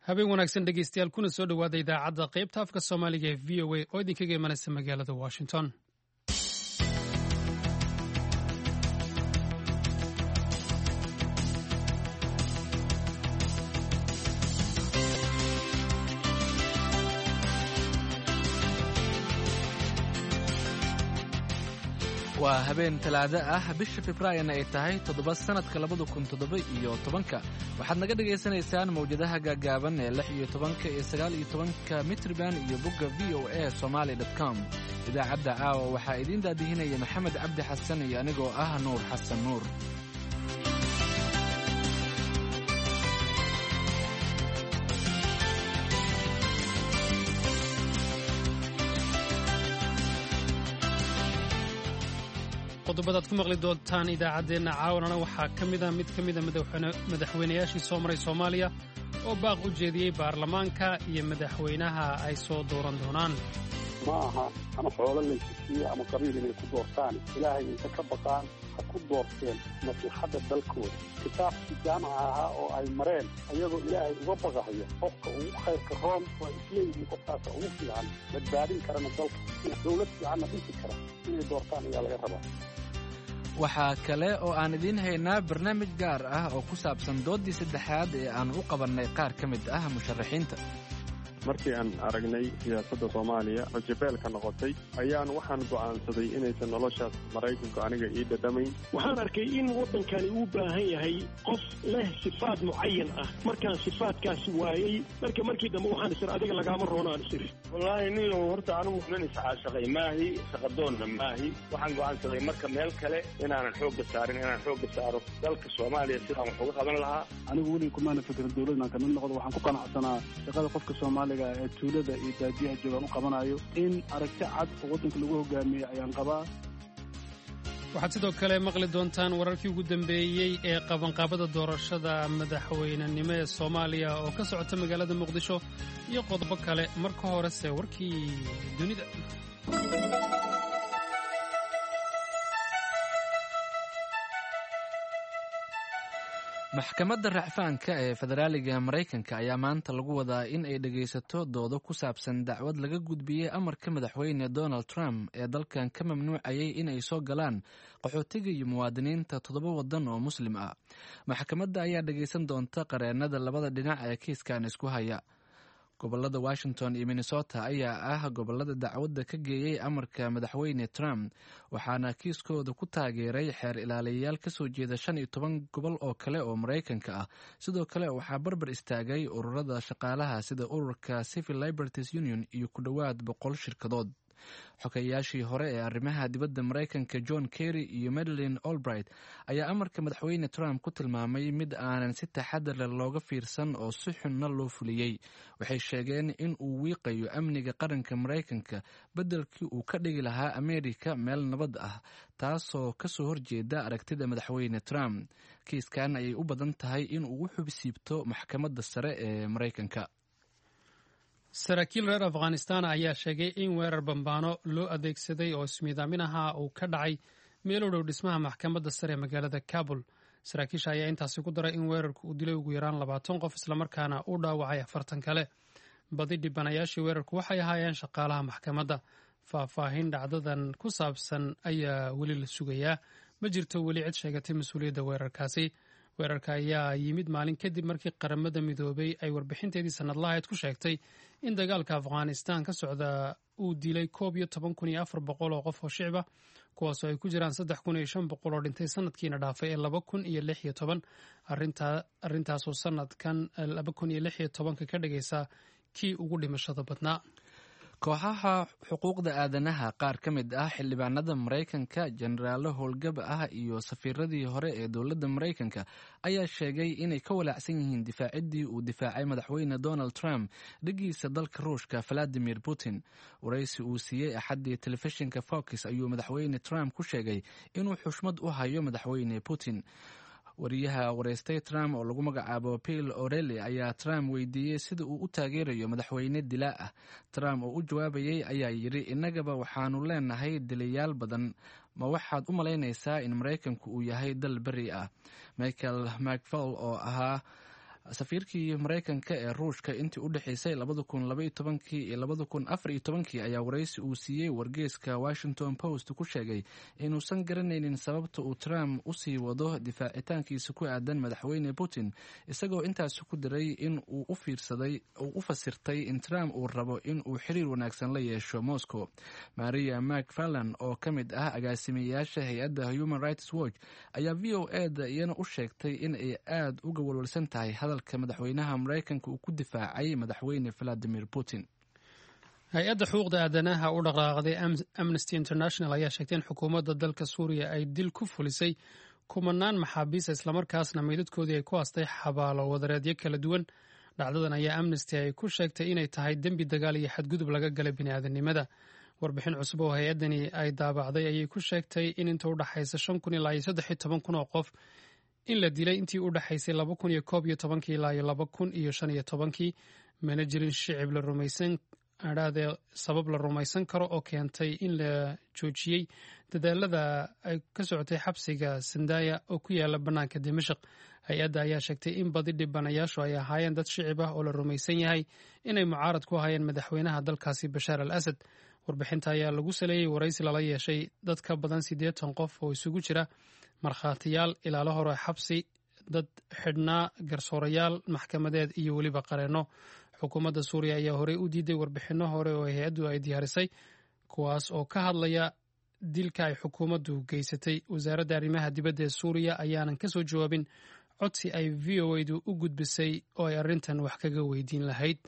habeen wanaagsan dhegeystayaal kuna soo dhowaada idaacadda qaybta afka soomaaliga ee v o a oo idinkaga imanaysa magaalada washington. waa habeen talaado ah bisha Febraayo ay tahay 7 sanadka 2017 waxaad naga dhageysanaysaan mawjadaha gaagaaban ee 16 iyo 19 mitrban iyo bogga voasomali.com. idaacadda caawa waxaa idin daadihinaya Maxamed Cabdi Xasan iyo anigoo ah Nuur Xasan Nuur. qodobadaad ku maqli doontaan idaacaddeenna caawanana waxaa ka mida madaxweynayaashii soo maray Soomaaliya oo baaq u jeediyey baarlamaanka iyo madaxweynaha ay soo dooran doonaan. ma aha ama xoolo laysiiyo ama qabiil inay ku doortaan, ilaahay inta ka baqaan ha ku doorteen nasiixadda dalkooda. kitaabkii jaamaca ahaa oo ay mareen ayagoo ilaahay uga baqahaya qofka ugu khayrka roon waa isleeyihiin qofkaasa ugu fiican badbaadin karana dalka dowlad fiicanna dhisi kara inay doortaan ayaa laga rabaa. waxaa kale oo aan idiin haynaa barnaamij gaar ah oo ku saabsan doodii saddexaad ee aan u qabannay qaar ka mid ah musharaxiinta. markii aan aragnay siyaasadda Soomaaliya oo jabeelka noqotay ayaan waxaan go'aansaday inaysan noloshaas Maraykanku aniga ii dhadhamayn. waxaan arkay in waddankani uu baahan yahay qof leh sifaad mucayan ah. markaan sifaadkaasi waayey markii dambe waxaan isir adiga lagaama roonaan isir. wallaahi niyo horta anigu nin iscaashaqay maahi shaqadoonna maahi. waxaan go'aansaday marka meel kale inaanan xoogga saarin inaan xoogga saaro dalka Soomaaliya sidaan wax uga qaban lahaa. anigu weli kumaana fikrin dawladna ka mid noqdo. waxaan ku qanacsanaa shaqada qofka Soomaaliga ee tuulada iyo baadiyaha joogan u qabanayo in aragti cad oo waddanka lagu hogaamiyey ayaan qabaa. waxaad sidoo kale maqli doontaan wararkii ugu dambeeyey ee qabanqaabada doorashada madaxweynenimo ee Soomaaliya oo ka socota magaalada Muqdisho iyo qodobo kale. marka horese warkii dunida. maxkamadda racfaanka ee federaaliga Maraykanka ayaa maanta lagu wadaa in ay dhagaysato doodo ku saabsan dacwad laga gudbiyey amarka madaxweyne Donald Trump ee dalkan ka mamnuucayay in ay soo galaan qaxootiga iyo muwaadiniinta 7 waddan oo muslim ah. maxkamadda ayaa dhagaysan doonta qareennada labada dhinac ee kiiskan isku haya. gobolada Washington iyo Minnesota ayaa ah gobolada dacwadda ka geeyey amarka madaxweyne Trump, waxaana kiiskooda ku taageeray xeer ilaaliyayaal ka soo jeeda 15 gobol oo kale oo Maraykanka ah. sidoo kale waxaa barbar istaagay ururada shaqaalaha sida ururka Civil Liberties Union iyo ku dhowaad 100 shirkadood. xogeyaashii hore ee arrimaha dibadda Maraykanka John Kerry iyo Madeleine Albright ayaa amarka madaxweyne Trump ku tilmaamay mid aanan si taxadar leh looga fiirsan oo si xunna loo fuliyey. waxay sheegeen in uu wiiqayo amniga qaranka Maraykanka beddelkii uu ka dhigi lahaa Ameerika meel nabad ah, taasoo ka soo horjeeda aragtida madaxweyne Trump. kiiskan ayay u badan tahay in uu u xubsiibto maxkamadda sare ee Maraykanka. saraakiil reer Afghanistan ayaa sheegay in weerar bambaano loo adeegsaday oo ismiidaamin ahaa uu ka dhacay meel u dhow dhismaha maxkamadda sare ee magaalada Kabul. saraakiisha ayaa intaasi ku daray in weerarku uu dilay ugu yaraan 20 qof islamarkaana uu dhaawacay 40 kale. badi dhibanayaashii weerarku waxay ahaayeen shaqaalaha maxkamadda. faahfaahin dhacdadan ku saabsan ayaa weli la sugayaa. ma jirto weli cid sheegatay mas-uuliyadda weerarkaasi. weerarka ayaa yimid maalin kadib markii qaramada midoobay ay warbixinteedii sanadlahayd ku sheegtay in dagaalka Afghanistan ka socda uu dilay 11,400 oo qof oo shicib ah, kuwaasoo ay ku jiraan 3,500 oo dhintay sanadkiina dhaafay ee 2016. arrintaasoo sanadkan 2016 ka dhigaysa kii ugu dhimashada badnaa. kooxaha xuquuqda aadanaha qaar ka mid ah xildhibaanada Maraykanka, jeneraalo howlgab ah iyo safiiradii hore ee dowladda Maraykanka ayaa sheegay inay ka walaacsan yihiin difaacidii uu difaacay madaxweyne Donald Trump dhigiisa dalka Ruushka Vladimir Putin. waraysi uu siiyey axaddii telefishinka Fox ayuu madaxweyne Trump ku sheegay inuu xushmad u hayo madaxweyne Putin. wariyaha wareystay Trump oo lagu magacaabo Bill O'Reilly ayaa Trump weydiiyey sida uu u taageerayo madaxweyne dilaa ah. Trump oo u jawaabayay ayaa yidhi, innagaba waxaanu leenahay dilayaal badan. ma waxaad u malaynaysaa in Maraykanku uu yahay dal beri ah? Michael McFaul oo ahaa safiirkii maraykanka ee ruushka intii u dhexaysay 2012 iyo 2014 ayaa waraysi uu siiyey wargeyska Washington Post ku sheegay inuusan garanaynin sababta uu Trump u sii wado difaacitaankiisa ku aadan madaxweyne Putin, isagoo intaas ku daray in uu u fasirtay in Trump uu rabo in uu xiriir wanaagsan la yeesho Moscow. Maria McFarlane oo ka mid ah agaasimayaasha hay-adda Human Rights Watch ayaa VOA-da iyana u sheegtay in ay aad uga walwalsan tahay hadalka madaxweynaha Maraykanka uu ku difaacay madaxweyne Vladimir Putin. hay-adda xuquuqda aadanaha u dhaqaaqday Amnesty International ayaa sheegtay in xukuumadda dalka Suuriya ay dil ku fulisay kumanaan maxaabiis islamarkaasna meydadkoodii ay ku aastay xabaalo wadareedyo kala duwan. dhacdadan ayaa Amnesty ay ku sheegtay inay tahay dembi dagaal iyo xadgudub laga galay bini'aadanimada. warbixin cusub oo hay-addani ay daabacday ayay ku sheegtay in inta u dhaxaysa 5,000 ilaa 13,000 oo qof in la dilay intii u dhaxaysay 2011 ilaa 2015 mana jirin shicib la rumaysan sabab la rumaysan karo oo keentay in la joojiyey dadaalada ay ka socotay xabsiga Sindaya oo ku yaala bannaanka Dimashq. hay-adda ayaa sheegtay in badi dhibanayaashu ay ahaayeen dad shicib ah oo la rumaysan yahay inay mucaarad ku hayeen madaxweynaha dalkaasi Bashaar al-Asad. warbixinta ayaa lagu saleeyey waraysi lala yeeshay dad ka badan 80 qof oo isugu jira markhaatiyaal, ilaalo hore xabsi, dad xidhnaa, garsoorayaal maxkamadeed iyo weliba qareenno. xukuumadda Suuriya ayaa horey u diiday warbixinno hore oo hay-addu ay diyaarisay kuwaas oo ka hadlaya dilka ay xukuumaddu geysatay. wasaaradda arrimaha dibadda ee Suuriya ayaanan ka soo jawaabin codsi ay VOA-du u gudbisay oo ay arrintan wax kaga weydiin lahayd.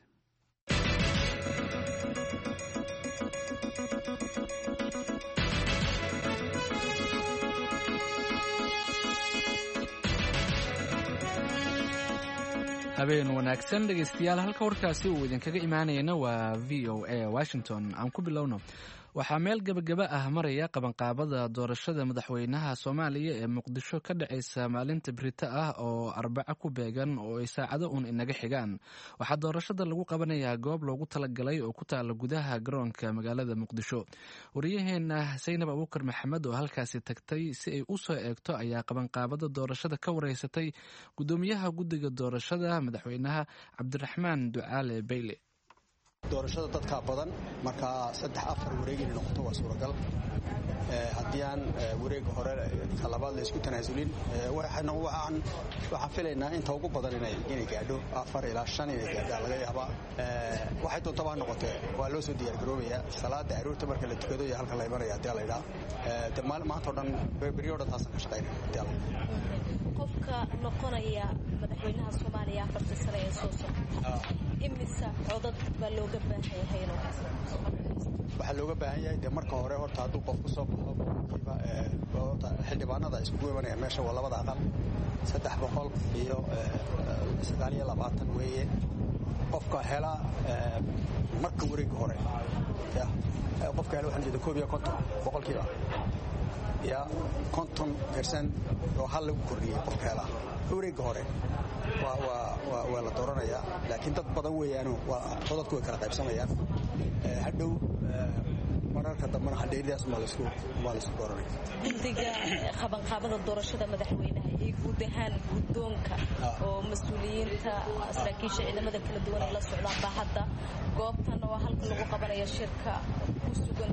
habeen wanaagsan dhegeystayaal, halka warkaasi uu idinkaga imaanayana waa VOA Washington. aan ku bilowno. waxaa meel gabagaba ah maraya qabanqaabada doorashada madaxweynaha Soomaaliya ee Muqdisho ka dhacaysa maalinta Berito ah oo Arbaco ku beegan oo ay saacado uun inaga xigaan. waxaa doorashada lagu qabanayaa goob loogu talagalay oo ku taala gudaha garoonka magaalada Muqdisho. wariyaheena Saynab Abuukar Maxamed oo halkaasi tagtay si ay u soo eegto ayaa qabanqaabada doorashada ka wareysatay gudoomiyaha guddiga doorashada madaxweynaha Cabdiraxmaan Ducaale Bayle. doorashada dadka badan marka 3-4 wareeg inay noqoto waa suuragal. haddii aan wareega hore ka labaad la isku tanaasulin waxaan filaynaa inta ugu badan inay gaadho 4 ilaa 5 inay gaadhaan laga yaabaa. waxay doontaa noqotee waa loo soo diyaar garoobayaa salaada aroorta marka la tukado iyo halka la imanaya haddii la yidhaa maanta oo dhan beriyo dhan taasan ka shaqaynaya haddii la qofka noqonaya madaxweynaha Soomaaliya 4 sano ee soo socda imisa codad baa looga baahan yahay waxaa looga baahan yahay de marka hore horta hadduu qof ku soo baxo xildhibaanada iskugu imanaya meesha waa labada aqal 329 weeye. qofka hela marka wareega hore qofka hela waxaan jeeda 51% ya 50% oo hal lagu kordhiyay qofka hela wareega hore waa la dooranayaa. laakiin dad badan weeyaan codadku way kala qaybsamayaan. hadhow mararka dambana hadheeridaas ma la isku dooranaya. guddiga qabanqaabada doorashada madaxweynaha iyo guud ahaan guddoonka oo mas'uuliyiinta saraakiisha ciidamada kala duwan ay la socdaan baa hadda goobtan oo halka lagu qabanayo shirka ku sugan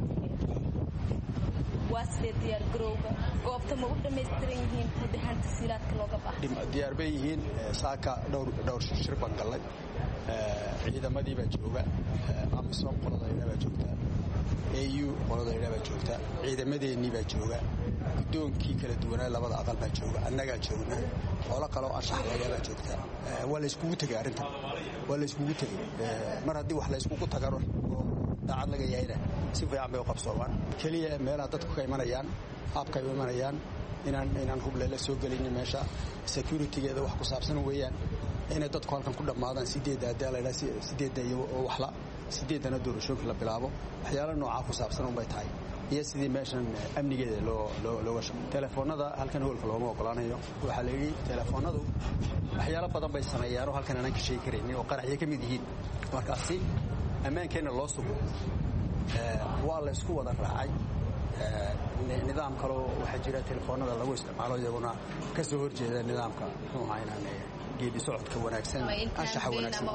waa sidee diyaar garowga goobta ma u dhammaystiran yihiin guud ahaan tasiilaadka looga baahan? diyaar bay yihiin. saaka dhowr shir baan gallay. ciidamadii baa jooga, amisom qoladayna baa joogta, AU qoladayna baa joogta, ciidamadeennii baa jooga, guddoonkii kala duwanaa labada aqal baa jooga, annagaa joogna, holo kaloo anshaxlaya baa joogta. waa la iskugu tegay arrintan, waa la iskugu tegay. mar haddii wax la iskugu tagano daacad laga yahayna si fiican bay u qabsoomaan. keliya meelaha dadku ka imanayaan, qaabka ay u imanayaan inaan hubleela soo gelin meesha securitygeeda wax ku saabsan weeyaan. inay dadku halkan ku dhammaadaan 8 iyo waxla 8 doorashooyin la bilaabo. waxyaalo nooca ku saabsan bay tahay iyo sidii meeshan amnigeeda looga shaqeeyo. telefoonada halkan hoolka looma ogolaanayo. waxaa la yidhi telefoonadu waxyaalo badan bay sameeyaan oo halkan aanan ka sheegi karaynin oo qaraxyo ka mid yihiin. markaasi ammaankeena loo sugo waa la isku wada raacay nidaam kaloo waxaa jira telefoonada lagu isticmaalo iyaguna ka soo horjeeda nidaamka muxuu ahaa inaan geedi socodka wanaagsan anshaxa wanaagsan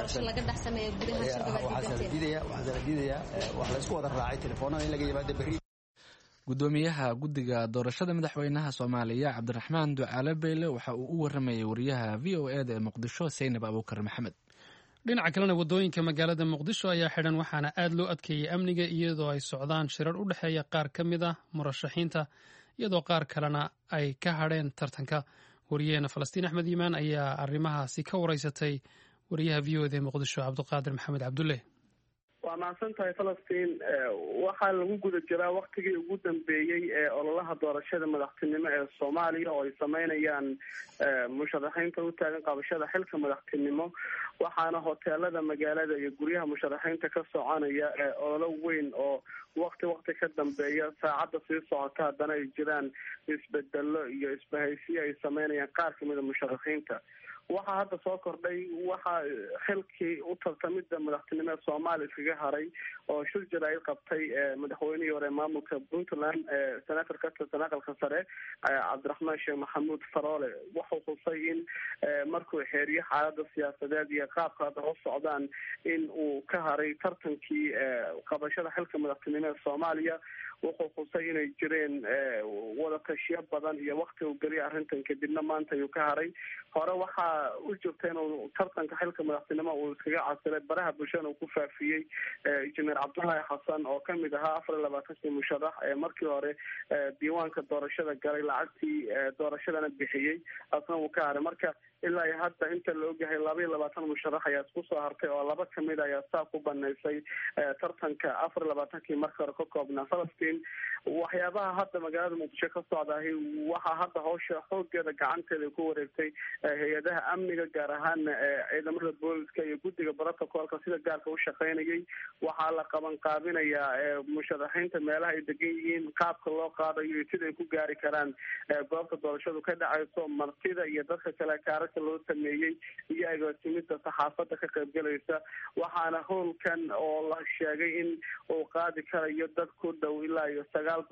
waxaa la diidayaa wax la isku wada raacay telefoonada in laga yimaado berri. gudoomiyaha guddiga doorashada madaxweynaha soomaaliya cabdiraxmaan ducaale beyle waxa uu u waramayay wariyaha v o e da ee muqdisho saynab abuukar maxamed. dhinaca kalena wadooyinka magaalada muqdisho ayaa xidhan waxaana aad loo adkeeyey amniga iyadoo ay socdaan shirar u dhexeeya qaar ka mid ah murashaxiinta iyadoo qaar kalena ay ka hadheen tartanka. wariyaheena falastiin axmed yimaan ayaa arrimahaasi ka wareysatay wariyaha v o e da ee muqdisho cabdiqaadir maxamed cabdulle. waa mahadsan tahay falastiin. waxaa lagu guda jiraa waktigii ugu dambeeyey ee ololaha doorashada madaxtinimo ee soomaaliya oo ay sameynayaan musharaxiinta u taagan qabashada xilka madaxtinimo, waxaana hoteelada magaalada iyo guryaha musharaxiinta ka soconaya ololo weyn oo wakti ka dambeeya saacadda sii socota haddana ay jiraan isbedelo iyo isbahaysiyo ay sameynayaan qaar kamida musharaxiinta. waxaa hadda soo kordhay waxaa xilkii u tartamida madaxtinimo ee soomaaliya iskaga haray oo shir jaraa'id qabtay madaxweynihii hore maamulka puntland senator ka tirsan aqalka sare cabdiraxmaan sheekh maxamuud faroole wuxuu xusay in markuu xeeriyo xaalada siyaasadeed iyo qaabka hadda u socdaan in uu ka haray tartankii qabashada xilka madaxtinimo ee soomaaliya. wuxuu xusay inay jireen wadatashiyo badan iyo wakti uu geliya arrintan kadibna maanta ayuu ka haray. hore waxaa u jirta inuu tartanka xilka madaxtinimo uu iskaga casilay baraha bulshada uu ku faafiyey injineer cabdullaahi xasan oo kamid ahaa 24 musharax ee markii hore diiwaanka doorashada galay lacagtii doorashadana bixiyey asna uu ka haray. marka ilaa hadda inta la ogyahay 22 musharax ayaa isku soo hartay oo 2 kamid ayaa saa ku banaysay tartanka 24kii marka hore ka koobnaa. falastiin waxyaabaha hadda magaalada muqdisho ka socdahay waxaa hadda hawsha xoogeeda gacanteeda ku wareegtay hay-adaha amniga gaar ahaan ciidamada booliska iyo guddiga brotocolka sida gaarka u shaqeynayay. waxaa la qabanqaabinayaa musharaxiinta meelaha ay degan yihiin, qaabka loo qaadayo iyo sida ay ku gaari karaan goobta doorashadu ka dhacayso, martida iyo dadka kale kaararka loo sameeyey iyo agaasimida saxaafada ka qaybgalaysa. waxaana howlkan oo la sheegay in uu qaadi karayo dad ku dhow ilaa iyo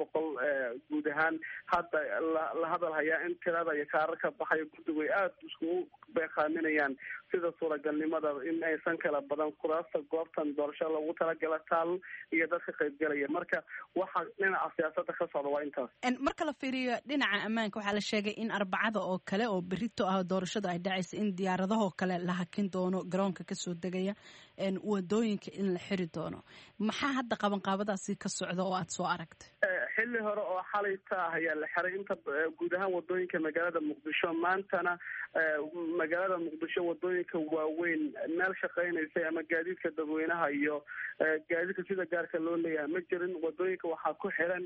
900 guud ahaan hadda la hadal hayaa in tirada iyo kaararka baxayo guddigu ay aada iskugu beeqaaminayaan sida suuragalnimada in aysan kala badan kuraasta goobtan doorashada loogu talagala taal iyo dadka qaybgalaya. marka waxa dhinaca siyaasada ka socda waa intaas. marka la fiiriyo dhinaca ammaanka waxaa la sheegay in arbacada oo kale oo berito ah doorashada ay dhacaysa in diyaaradahoo kale la hakin doono, garoonka kasoo degaya wadooyinka in la xiri doono. maxaa hadda qabanqaabadaasi ka socda oo aada soo aragtay? xilli hore oo xalay ta ah ayaa la xiray inta guud ahaan wadooyinka magaalada muqdisho. maantana magaalada muqdisho wadooyinka waaweyn meel shaqeynaysay ama gaadiidka dadweynaha iyo gaadiidka sida gaarka loo leeyahay ma jirin. wadooyinka waxaa ku xiran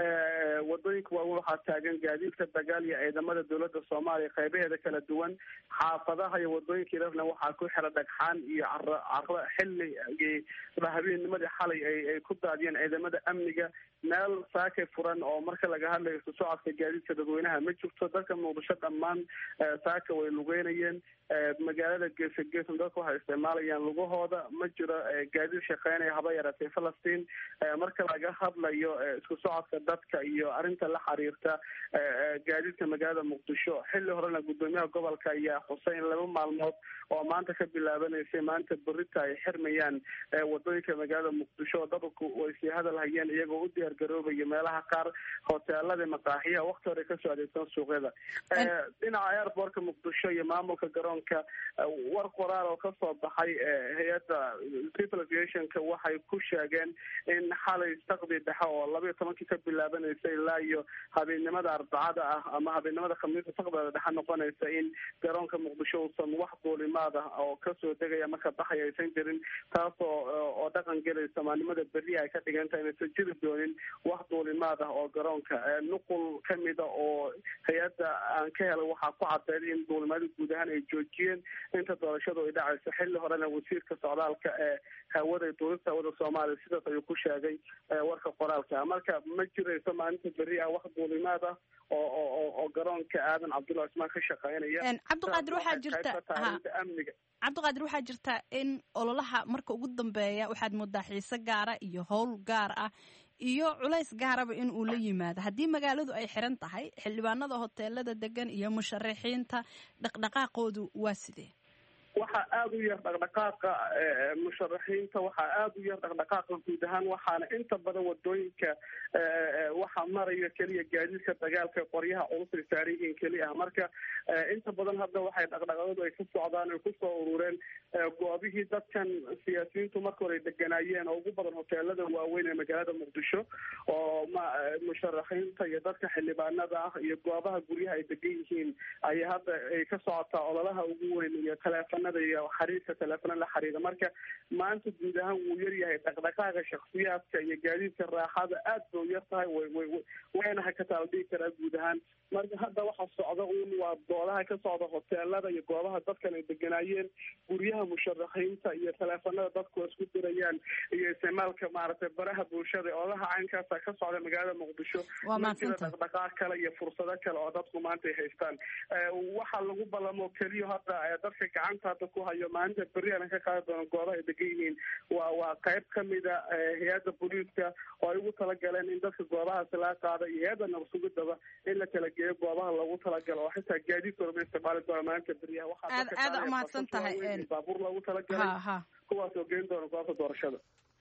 wadooyinka waaweyn waxaa taagan gaadiidka dagaal iyo ciidamada dowladda soomaaliya qaybaheeda kala duwan. xaafadaha iyo wadooyinka irarna waxaa ku xiran dhagxaan iyo caro xilli habeennimadii xalay ay ku daadiyeen ciidamada amniga. meel saakay furan oo marka laga hadlayo isu socodka gaadiidka dadweynaha ma jirto. dadka muqdisho dhammaan saaka way lugeynayeen. magaalada geesa geesna dadka waxay isticmaalayaan lugahooda. ma jiro gaadiid shaqeynaya haba yaratay. falastiin marka laga hadlayo isku socodka dadka iyo arrinta la xiriirta gaadiidka magaalada muqdisho xilli horena gudoomiyaha gobolka ayaa xusay in 2 maalmood oo maanta ka bilaabanaysay maanta berita ay xirmayaan wadooyinka magaalada muqdisho. dadku way sii hadal hayeen iyagoo u diyaar garoobaya meelaha qaar hoteelada maqaaxiyaha waqti hore kasoo adeegsan suuqyada. dhinaca airportka muqdisho iyo maamulka garoonka war qoraal oo kasoo baxay hay-adda civil aviationka waxay ku sheegeen in xalay saqdi dhexe oo 12 ka bilaabanaysa ilaa iyo habeennimada arbacada ah ama habeennimada khamiista saqdada dhexe noqonaysa in garoonka muqdisho uusan wax duulimaad ah oo kasoo degaya ama ka baxaya aysan jirin, taas oo dhaqan gelaysa maalnimada berri ay ka dhigantahay inaysan jiri doonin wax duulimaad ah oo garoonka. nuqul kamida oo hay-adda aan ka helay waxaa ku cadeeday in duulimaada guud ahaan ay joojiyeen inta doorashadu ay dhacayso. xilli horena wasiirka socdaalka ee hawada duulista hawada soomaaliya sidaas ayuu ku sheegay warka qoraalka. marka ma jirayso maalinta berri ah wax duulimaad ah oo garoonka aadan cabdulla cismaan ka shaqeynaya. cabdiqaadir waxaa jirta in ololaha marka ugu dambeeya waxaad moodaa xiise gaara iyo howl gaar ah iyo culays gaaraba in uu la yimaado haddii magaaladu ay xiran tahay xildhibaanada hoteelada degan iyo musharaxiinta dhaqdhaqaaqoodu waa sidee? waxaa aada u yar dhaqdhaqaaqa musharaxiinta, waxaa aada u yar dhaqdhaqaaqa guud ahaan, waxaana inta badan wadooyinka waxaa maraya keliya gaadiidka dagaalka qoryaha culus ay saaran yihiin keli ah. marka inta badan hadda waxay dhaqdhaqaaqadu ay ka socdaan ay kusoo urureen goobihii dadkan siyaasiyiintu marka hore ay deganaayeen oo ugu badan hoteelada waaweyn ee magaalada muqdisho, oo musharaxiinta iyo dadka xildhibaanada ah iyo goobaha guryaha ay degan yihiin ayay hadda ay ka socotaa ololaha ugu weyn iyo taleefanada iyo xariirka taleefana la xiriira. marka maanta guud ahaan wuu yar yahay dhaqdhaqaaqa shakhsiyaadka iyo gaadiidka raaxada aad bay u yar tahay, wayna hakataa la dhihi karaa guud ahaan. marka hadda waxa socda un waa doodaha ka socda hoteelada iyo goobaha dadkan ay deganaayeen, guryaha musharaxiinta iyo taleefanada dadku isku dirayaan iyo isticmaalka maaragtay baraha bulshada. odaha caynkaasa ka socda magaalada muqdisho, ma jira dhaqdhaqaaq kale iyo fursado kale oo dadku maanta ay haystaan. waxaa lagu ballamo keliya hadda dadka gacanta hadda ku hayo maalinta berri aan ka qaadi doono goobaha ay degan yihiin waa qayb kamida hay-adda booliiska oo ay ugu talagaleen in dadka goobahaasi laga qaado iyo hay-adda nabadsugidaba in la kala geeyo goobaha loogu talagalo oo xitaa gaadiidkooda ma isticmaali doona maalinta berriyaha. aada umahadsan tahay baabuur loogu talagalay kuwaas oo geyn doona goobta doorashada.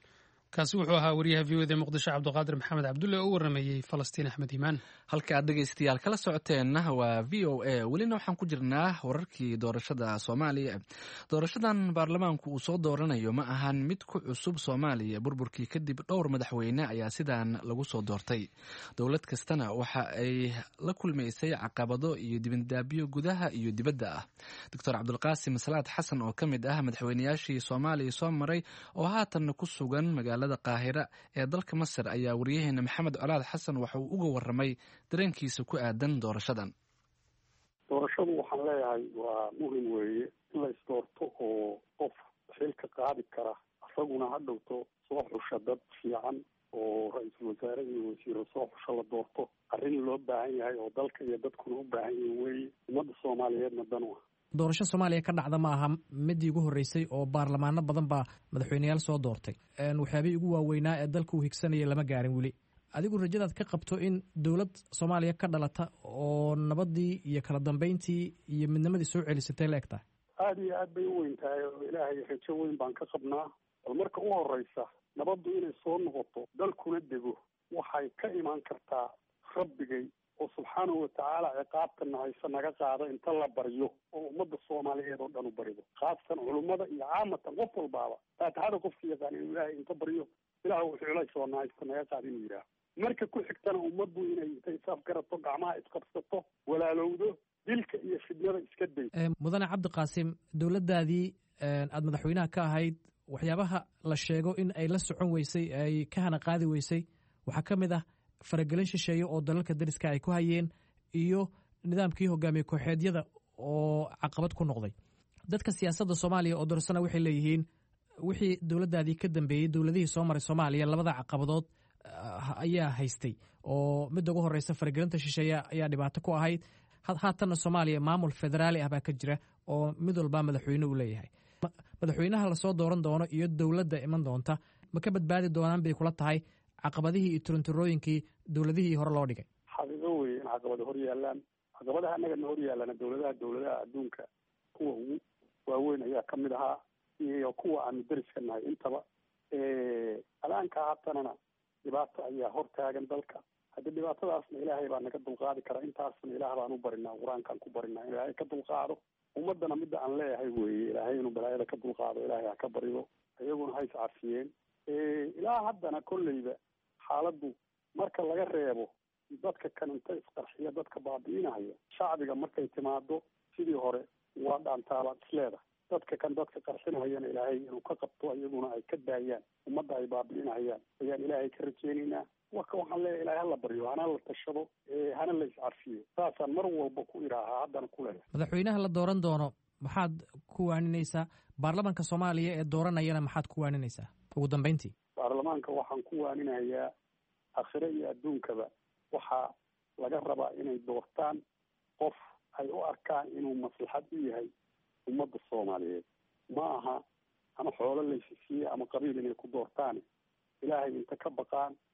kaasi wuxuu ahaa wariyaha v o d muqdisho cabdiqaadir maxamed cabdulle oo u waramayey falastiin axmed iimaan. halka aad dhegaystayaal kala socoteenna waa v o a. welina waxaan ku jirnaa wararkii doorashada soomaaliya. doorashadan baarlamaanku uu soo dooranayo ma ahan mid ku cusub soomaaliya. burburkii kadib dhowr madaxweyne ayaa sidaan lagu soo doortay. dowlad kastana waxa ay la kulmaysay caqabado iyo dibindaabyo gudaha iyo dibadda ah. doctor cabdulqaasim salaad xasan oo ka mid ah madaxweynayaashii soomaaliya soo maray oo haatanna ku sugan magaalada qaahira ee dalka masar ayaa wariyaheena maxamed colaad xasan waxa uu uga waramay dareenkiisa ku aadan doorashadan. doorashadu waxaan leeyahay waa muhim weeye in la isdoorto oo qof xilka qaadi kara isaguna ha dhowto soo xusha dad fiican oo ra-iisul wasaare iyo wasiiro soo xusha la doorto arrin loo baahan yahay oo dalka iyo dadkuna u baahan yahin weeye ummadda soomaaliyeedna dan u ah. doorasho soomaaliya ka dhacda ma aha midii ugu horreysay oo baarlamaano badan baa madaxweyneyaal soo doortay. waxyaabihii ugu waaweynaa ee dalka uu higsanayay lama gaarin weli. adigu rajadaad ka qabto in dowlad soomaaliya ka dhalata oo nabadii iyo kala dambeyntii iyo midnimadii soo celisatay la eg tahay? aada iyo aad bay u weyn tahay oo ilaahay rajo weyn baan ka qabnaa. bal marka u horeysa nabaddu inay soo noqoto dalkuna dego waxay ka imaan kartaa rabbigay oo subxaanahu watacaala ciqaabtana hayse naga qaado inta la baryo oo ummadda soomaaliyeed oo dhan u barido, khaasatan culummada iyo caamatan qof walbaaba faatixada qofka yaqaan inuu ilaahay inta baryo ilaah wuxuu culaysoo haysta naga qaado inuu yidhaaho. marka ku xigtana ummaddu inay intay isafgarato gacmaha isqabsato walaalowdo dilka iyo fidnada iska day. mudane cabdiqaasim, dowladdaadii aada madaxweynaha ka ahayd waxyaabaha la sheego in ay la socon weysay ay ka hana qaadi weysay waxaa ka mid ah faragelin shisheeye oo dalalka dariska ay ku hayeen iyo nidaamkii hogaamiye kooxeedyada oo caqabad ku noqday. dadka siyaasadda soomaaliya oo dorsana waxay leeyihiin wixii dowladdaadii ka dambeeyey dowladihii soo maray soomaaliya labada caqabadood ayaa haystay oo midda ugu horreysa faragelinta shisheeye ayaa dhibaato ku ahayd. haatanna soomaaliya maamul federaali ah baa ka jira oo mid walbaa madaxweyne uu leeyahay. madaxweynaha lasoo dooran doono iyo dowladda iman doonta ma ka badbaadi doonaan bay kula tahay caqabadihii iyo turunturooyinkii dowladihii hore loo dhigay? xaqiiqo weye in caqabada hor yaalaan. caqabadaha annagana hor yaallana dowladaha adduunka kuwa ugu waaweyn ayaa ka mid ahaa iyo kuwa aanu dariska nahay intaba. alaanka haatanana dhibaato ayaa hor taagan dalka. haddi dhibaatadaasna ilaahay baa naga dulqaadi kara. intaasna ilaah baan u barinaa, qur-aankaan ku barinaa in ilaahay ka dulqaado. ummadana midda aan leeyahay weye ilaahay inuu balaayada ka dulqaado ilaahay ha ka barido, iyaguna ha iscafiyeen. ilaa haddana kolleyba xaaladdu marka laga reebo dadka kan inta isqarxiya dadka baabi'inaya shacbiga markay timaado sidii hore waa dhaantaabaad isleedahay. dadka kan dadka qarxinahayana ilaahay inuu ka qabto iyaguna ay ka daayaan ummadda ay baabi'inahayaan ayaan ilaahay ka rajeynaynaa. waka waxaan leeyahay ilaahay hala baryo, hana la tashado, hana la iscarfiyo. saasaan mar walba ku idhaahaa haddana ku leeyahay. madaxweynaha la dooran doono maxaad ku waaninaysaa? baarlamaanka soomaaliya ee dooranayana maxaad ku waaninaysaa ugu dambeyntii? baarlamaanka waxaan ku waaninayaa akhire iyo adduunkaba waxaa laga rabaa inay doortaan qof ay u arkaan inuu maslaxad u yahay ummadda soomaaliyeed. ma aha ama xoolo laysi siiye ama qabiil inay ku doortaan. ilaahay inta ka baqaan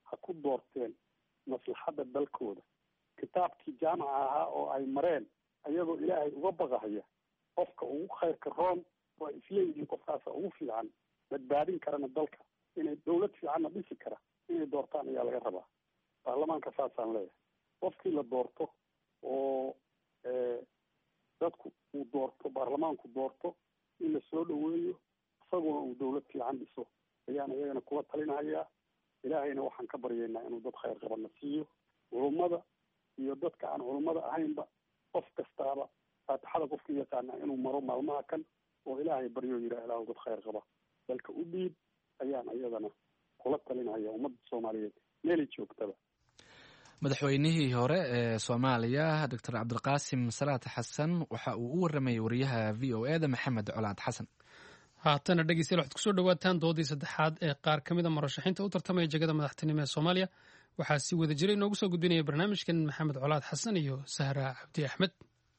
ha ku doorteen maslaxadda dalkooda. kitaabkii jaamaca ahaa oo ay mareen ayagoo ilaahay uga baqahaya qofka ugu khayrka roon oo isleeyihiin qofkaasa ugu fiican badbaadin karana dalka inay dawlad fiicanna dhisi kara inay doortaan ayaa laga rabaa. baarlamaanka saasaan leeyahay qofkii la doorto oo dadku uu doorto baarlamaanku doorto in la soo dhaweeyo isaguna uu dawlad fiican dhiso ayaan iyagana kuwa talinahayaa. ilaahayna waxaan ka baryaynaa inuu dad khayr qabana siiyo. culummada iyo dadka aan culummada ahaynba qof kastaaba faatixada qofkii yaqaana inuu maro maalmaha kan oo ilaahay baryo yidhaah ilaahu dad khayr qaba dalka u dhiib ayaan iyadana kula talinaya ummadda soomaaliyeed meelay joogtaba. madaxweynihii hore ee soomaaliya doctor cabdiqaasim salaad xasan waxa uu u waramayay wariyaha v o e da maxamed colaad xasan. haatana dhegeystayaal waxaad kusoo dhawaataan doodii saddexaad ee qaar ka mid a murashaxiinta u tartamaya jegada madaxtinimo ee soomaaliya. waxaa si wada jira inoogu soo gudbinaya barnaamijkan maxamed colaad xasan iyo sahra cabdi axmed.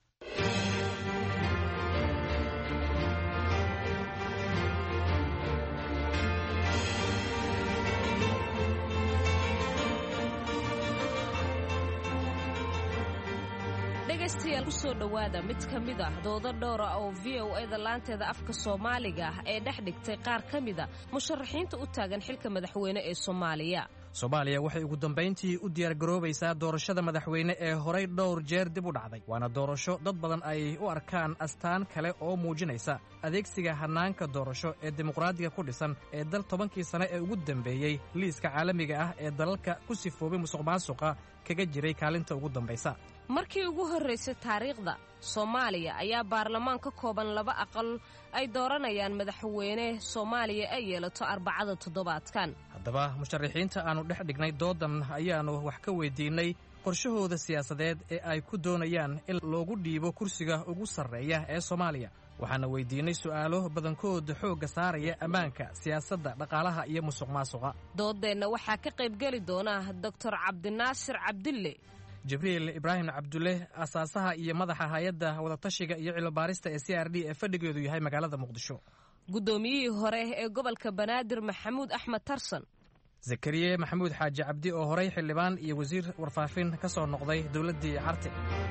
dhegaystayaal kusoo dhowaada mid ka mid ah doodo dhowra oo v o e da laanteeda afka soomaaliga ah ee dhex dhigtay qaar ka mida musharaxiinta u taagan xilka madaxweyne ee soomaaliya. soomaaliya waxay ugu dambayntii u diyaargaroobaysaa doorashada madaxweyne ee horay dhowr jeer dib u dhacday waana doorasho dad badan ay u arkaan astaan kale oo muujinaysa adeegsiga hannaanka doorasho ee dimuqraadiga ku dhisan ee dal 10kii sane ee ugu dambeeyey liiska caalamiga ah ee dalalka ku sifoobay musuqmaasuqa kaga jiray kaalinta ugu dambaysa. markii ugu horraysay taariikhda soomaaliya ayaa baarlamaan ka kooban 2 aqal ay dooranayaan madaxweyne soomaaliya ay yeelato arbacada toddobaadkan. haddaba musharaxiinta aanu dhex dhignay doodan ayaannu wax ka weydiinnay qorshahooda siyaasadeed ee ay ku doonayaan in loogu dhiibo kursiga ugu sarreeya ee soomaaliya. waxaana weydiinnay su'aalo badankood xoogga saaraya ammaanka, siyaasadda, dhaqaalaha iyo musuqmaasuqa. dooddeenna waxaa ka qaybgeli doona doctor cabdinaasir cabdille, jibriil ibraahim cabdulle, asaasaha iyo madaxa hay-adda wadatashiga iyo cilmibaarista ee CRD ee fadhigeedu yahay magaalada muqdisho, guddoomiyihii hore ee gobolka banaadir maxamuud axmed tarsan, zakariye maxamuud xaaji cabdi oo horay xildhibaan iyo wasiir warfaafin ka soo noqday dowladdii carte,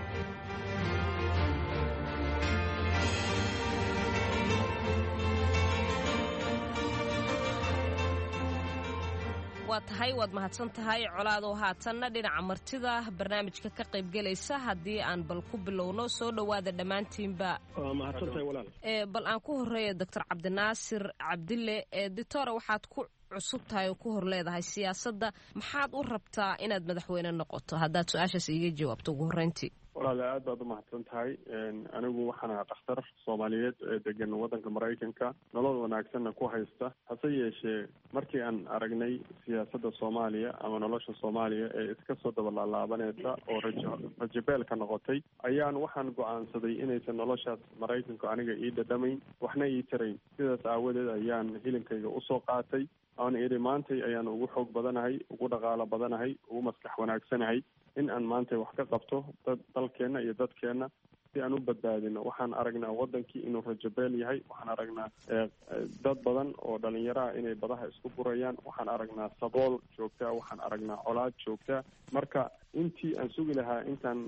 waa tahay waad mahadsan tahay colaadoo haatanna dhinaca martida barnaamijka ka qaybgelaysa haddii aan bal ku bilowno soo dhowaada dhammaantiinba. bal aan ku horeeya doctor cabdinaasir cabdille. doctora waxaad ku cusub tahay oo ku hor leedahay siyaasadda, maxaad u rabtaa inaad madaxweyne noqoto haddaad su-aashaas iiga jawaabto ugu horreyntii? walaale aad baad umahadsan tahay. anigu waxaan ahaa dhakhtar soomaaliyeed ee degan waddanka maraykanka, nolol wanaagsanna ku haysta. hase yeeshee markii aan aragnay siyaasadda soomaaliya ama nolosha soomaaliya ee iska soo dabalaalaabaneysa oo rajabeel ka noqotay, ayaan waxaan go'aansaday inaysan noloshaas maraykanku aniga ii dhadhamayn, waxna ii tarayn. sidaas aawadeed ayaan hilinkayga usoo qaatay. aan idhi maantay ayaan ugu xoog badanahay, ugu dhaqaalo badanahay, ugu maskax wanaagsanahay in aan maanta wax ka qabto dalkeenna iyo dadkeenna si aan u badbaadino. waxaan aragnaa wadankii inuu rajabeel yahay, waxaan aragnaa dad badan oo dhalinyaraha inay badaha isku burayaan, waxaan aragnaa sabool joogtaa, waxaan aragnaa colaad joogtaa. marka intii aan sugi lahaa intaan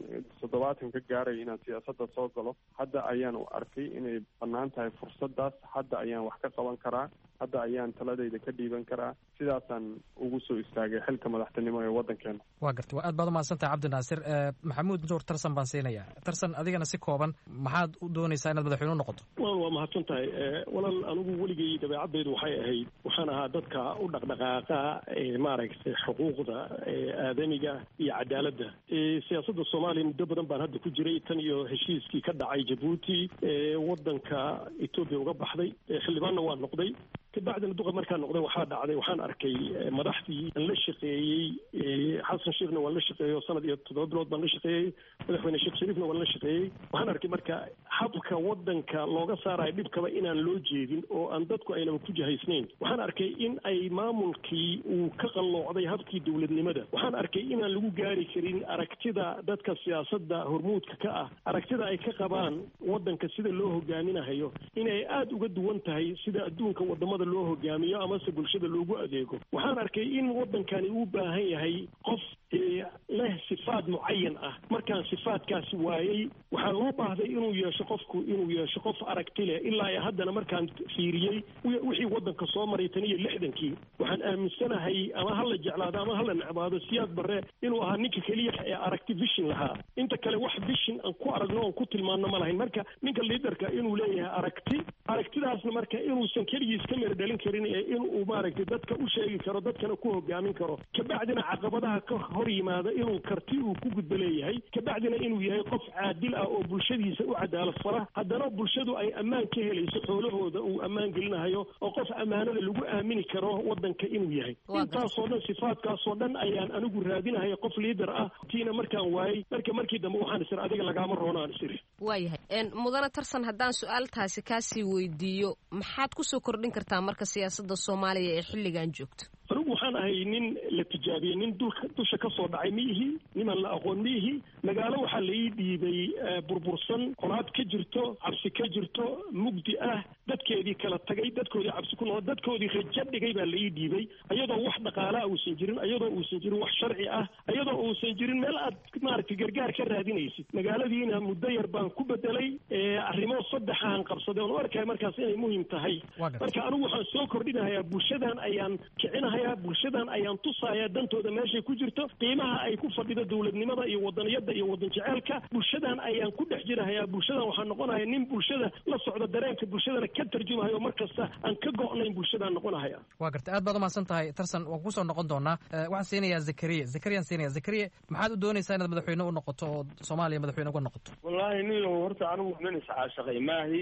70 ka gaaray inaan siyaasadda soo galo, hadda ayaan u arkay inay bannaan tahay fursadaas. hadda ayaan wax ka qaban karaa, hadda ayaan taladayda ka dhiiban karaa. sidaasaan ugu soo istaagay xilka madaxtinimo ee waddankeena. waa gartay, waa aad baad umahadsantahay cabdinaasir. maxamuud nuur tarsan baan siinayaa. tarsan, adigana si kooban maxaad u doonaysaa inaad madaxweyne u noqoto? waa mahadsan tahay walaal. anigu weligay dabeecadaydu waxay ahayd, waxaan ahaa dadka u dhaqdhaqaaqa maaragtay xuquuqda aadamiga iyo cadaaladda. siyaasadda soomaaliya muddo badan baan hadda ku jiray, tan iyo heshiiskii ka dhacay jabuuti waddanka etoobiya uga baxday. xildhibaanna waa noqday. kabacdina duqa markaan noqday waxaan arkay madaxdii aan la shaqeeyey. xasan sheekhna waan la shaqeeyey, sanad iyo 7 bilood baan la shaqeeyey. madaxweyne sheekh shariifna waan la shaqeeyey. waxaan arkay marka habka waddanka looga saarayo dhibkaba inaan loo jeedin oo aan dadku aynaba ku jahaysnayn. waxaan arkay in ay maamulkii uu ka qalloocday habkii dowladnimada. waxaan arkay inaan lagu gaari karin aragtida dadka siyaasadda hormuudka ka ah, aragtida ay ka qabaan waddanka sida loo hogaaminayo inay aada uga duwan tahay sida adduunka wadamada loo hogaamiyo amase bulshada loogu adeego. Waxaan arkay in waddankani uu baahan yahay qof leh sifaad mucayan ah. markaan sifaadkaasi waayey waxaa loo baahday inuu yeesho qof aragti leh. ilaa haddana markaan fiiriyey wixii waddanka soo maray 60kii waxaan aaminsanahay ama hala jeclaado ama hala necbaado Siyaad Barre inuu ahaa ninka keliya ee aragti vision lahaa. inta kale wax vision aan ku aragno oo ku tilmaano ma lahayn. marka ninka leaderka inuu leeyahay aragtidaasna marka inuusan keligiis ka meer dhalin karin ee inuu maaragtay dadka u sheegi karo, dadkana ku hogaamin karo, kabacdina caqabadaha ka hor yimaada inuu karti uu ku gudbo leeyahay, kabacdina inuu yahay qof caadil ah oo bulshadiisa u cadaalad fara, haddana bulshadu ay ammaan ka helayso, xoolahooda uu ammaan gelinayo, oo qof ammaanada lagu aamini karo waddanka inuu yahay. intaasoo dhan sifaadkaasoo dhan ayaan anigu raadinahay qof liidar ah. tiina markaan waayey markii dambe waxaan isir adiga lagaama roonaan isir. waayahay mudane Tarsan, haddaan su-aaltaasi kaasii weydiiyo, maxaad kusoo kordhin kartaa marka siyaasadda Soomaaliya ee xilligan joogto? anigu waxaan ahay nin la tijaabiyey, nin dusha ka soo dhacay miihi, niman la aqoon miihi. magaalo waxaa la ii dhiibay burbursan, colaad ka jirto, cabsi ka jirto, mugdi ah, dadkeedii kala tagay, dadkoodii cabsi ku nool, dadkoodii rajo dhigay baa la ii dhiibay, ayadoo wax dhaqaala uusan jirin, ayadoo uusan jirin wax sharci ah, ayadoo uusan jirin meel aad maaragtay gargaar ka raadinaysid. magaaladiina muddo yar baan ku bedelay, arrimo 3 aan qabsaday oon u arkay markaas inay muhiim tahay. marka anigu waxaan soo kordhinayaa bulshadan ayaan kicinayaa, bulshadan ayaan tusayaa dantooda meeshay ku jirto, qiimaha ay ku fadhido dowladnimada iyo wadaniyada iyo wadan jaceelka. bulshadan ayaan ku dhex jirahayaa, bulshadan waxaan noqonayaa nin bulshada la socda, dareenka bulshadana ka tarjumayo, markasta aan ka go'nayn bulshadaan noqonahaya. waa gartay, aad baad u mahadsan tahay Tarsan. waan kusoo noqon doonaa. waxaan siinayaa Zakariya, maxaad u doonaysaa inaad madaxweyne u noqoto oo Soomaaliya madaxweyne uga noqoto? wallaahi niyo horta anigu nin iscaashaqay maahi,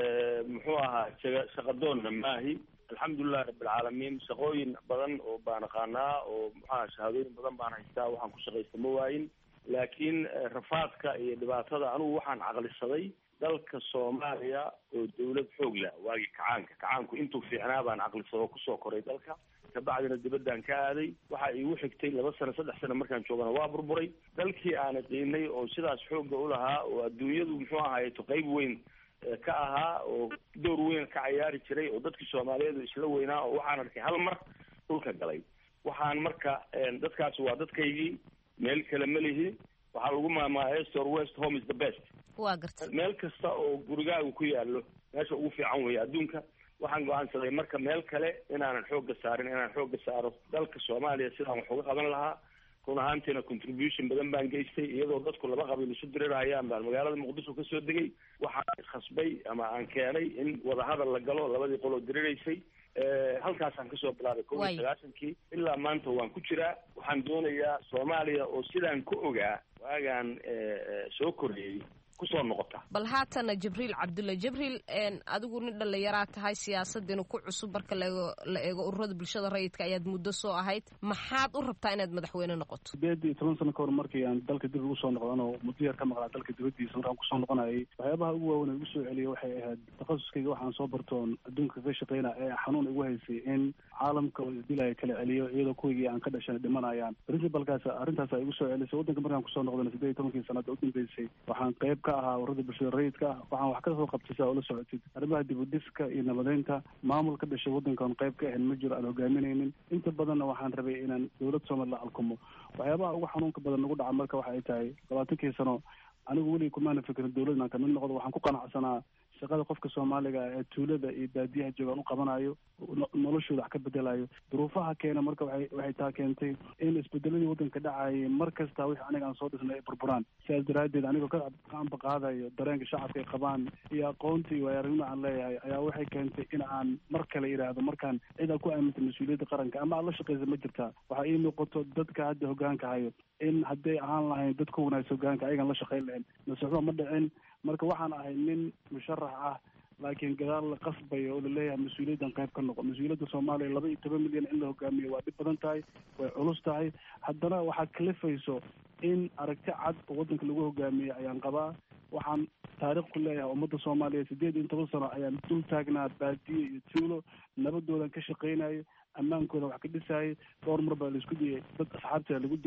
muxuu ahaa shaqadoonna maahi. alxamdulilah rabbilcaalamiin, shaqooyin badan oo baan aqaanaa, oo maxaa shahaadooyin badan baan haystaa, waxaan ku shaqaysta ma waayin. laakiin rafaadka iyo dhibaatada anigu waxaan caqlisaday dalka Soomaaliya oo dawlad xoog leh waagii kacaanku intuu fiicnaa baan caqlisado kusoo koray dalka, kabacdina dibaddaan ka aaday. waxaa iigu xigtay 2 sano 3 sano markaan joogana waa burburay. dalkii aan qiinay oo sidaas xoogga u lahaa, oo adduunyadu muxuu ahaayeto qayb weyn ka ahaa, oo door weyn ka ciyaari jiray, oo dadkii Soomaaliyeed isla weynaa, oo waxaan arkay hal mar dhulka galay. waxaan marka dadkaasi waa dadkaygii, meel kale ma lihi. waxaa lagu maamulaa east or west, home is the best. waa gartay. meel kasta oo gurigaagu ku yaallo meesha ugu fiican weeye adduunka. waxaan go'aansaday marka meel kale inaanan xoogga saarin, inaan xoogga saaro dalka Soomaaliya sidaan wax uga qaban lahaa. run ahaantiina contribution badan baan geystay, iyadoo dadku 2 qabiil isu dirirayaan baan magaalada Muqdisho ka soo degay. waxaan khasbay ama aan keenay in wadahadal la galo labadii qoloo diriraysay. halkaasaan kasoo bilaabay 1990kii ilaa maanta waan ku jiraa. waxaan doonayaa Soomaaliya oo sidaan ku ogaa waagaan soo korreeyey kusoo noqota. bal haatana Jibriil Cabdulle. Jibriil, adigu nin dhallinyaraa tahay, siyaasadina ku cusub marka la eego ururada bulshada rayidka ayaad muddo soo ahayd. maxaad u rabtaa inaad madaxweyne noqoto? 10 sano ka hor markii aan dalka dib ugu soo noqdan oo muddo yar ka maqlaa dalka dibadiisa, markaan kusoo noqonayay waxyaabaha ugu waaweyn igu soo celiyay waxay ahayd takhasuskayga waxaan soo bartoon adduunka ka shaqeyna ee xanuun igu haysay in caalamka oo isdilaya kala celiyo, iyadoo kuwigii aan ka dhashan dhimanayaan. principalkaas arrintaas igu soo celisay. waddanka markaan kusoo noqdana 18 sanada u dambeysay waxaan qayb ka ahaa ururada bulshada rayidka. waxaan wax ka soo qabtay si aa ula socotid arrimaha dib u dhiska iyo nabadeynta. maamul ka dhashay waddankan qayb ka ahayn ma jiro, aan hogaaminaynin. inta badanna waxaan rabay inaan dawlad Soomaaliya la alkumo. waxyaabaha ugu xanuunka badan nagu dhaca marka waxa ay tahay 20 sano anigu weli kumaana fikirin dawlad inaan kamid noqdo. waxaan ku qanacsanaa shaqada qofka Soomaaliga ee tuulada iyo baadiyaha joogaan u qabanayo, noloshooda wax ka bedelayo. duruufaha keena marka waxay taa keentay in isbedeladii waddanka dhacayay mar kasta wixii aniga aan soo dhisnay ay burburaan. sidaas daraaddeed anigoo ka ambaqaadayo dareenka shacabka ay qabaan iyo aqoonta iyo waayo-aragnimo aan leeyahay ayaa waxay keentay in aan mar kale yidhaahdo, markaan cid aad ku aamintay mas-uuliyadda qaranka ama aad la shaqaysa ma jirtaa. waxaa ii muuqato dadka hadda hoggaanka hayo in hadday ahaan lahayn dad ku wanaagsan hoggaanka ayagaan la shaqayn lahayn. nasiixo ma dhicin. marka waxaan ahay nin musharax ah, laakiin gadaal la qasbayo oo laleeyahay mas-uuliyaddan qayb ka noqo. mas-uuliyadda Soomaaliya 12 milyan in la hogaamiyo waa dhib badan tahay, way culus tahay. haddana waxaad kalifayso in aragti cad oo waddanka lagu hogaamiyo ayaan qabaa. waxaan taariikh ku leeyahay ummadda Soomaaliya 18 sano ayaan dul taagnaa baadiye iyo tuulo, nabadoodan ka shaqaynayo, ammaankooda wax ka dhisayay. dhowr mar baa la isku diyay, dad asxaabtaa lagu dilay.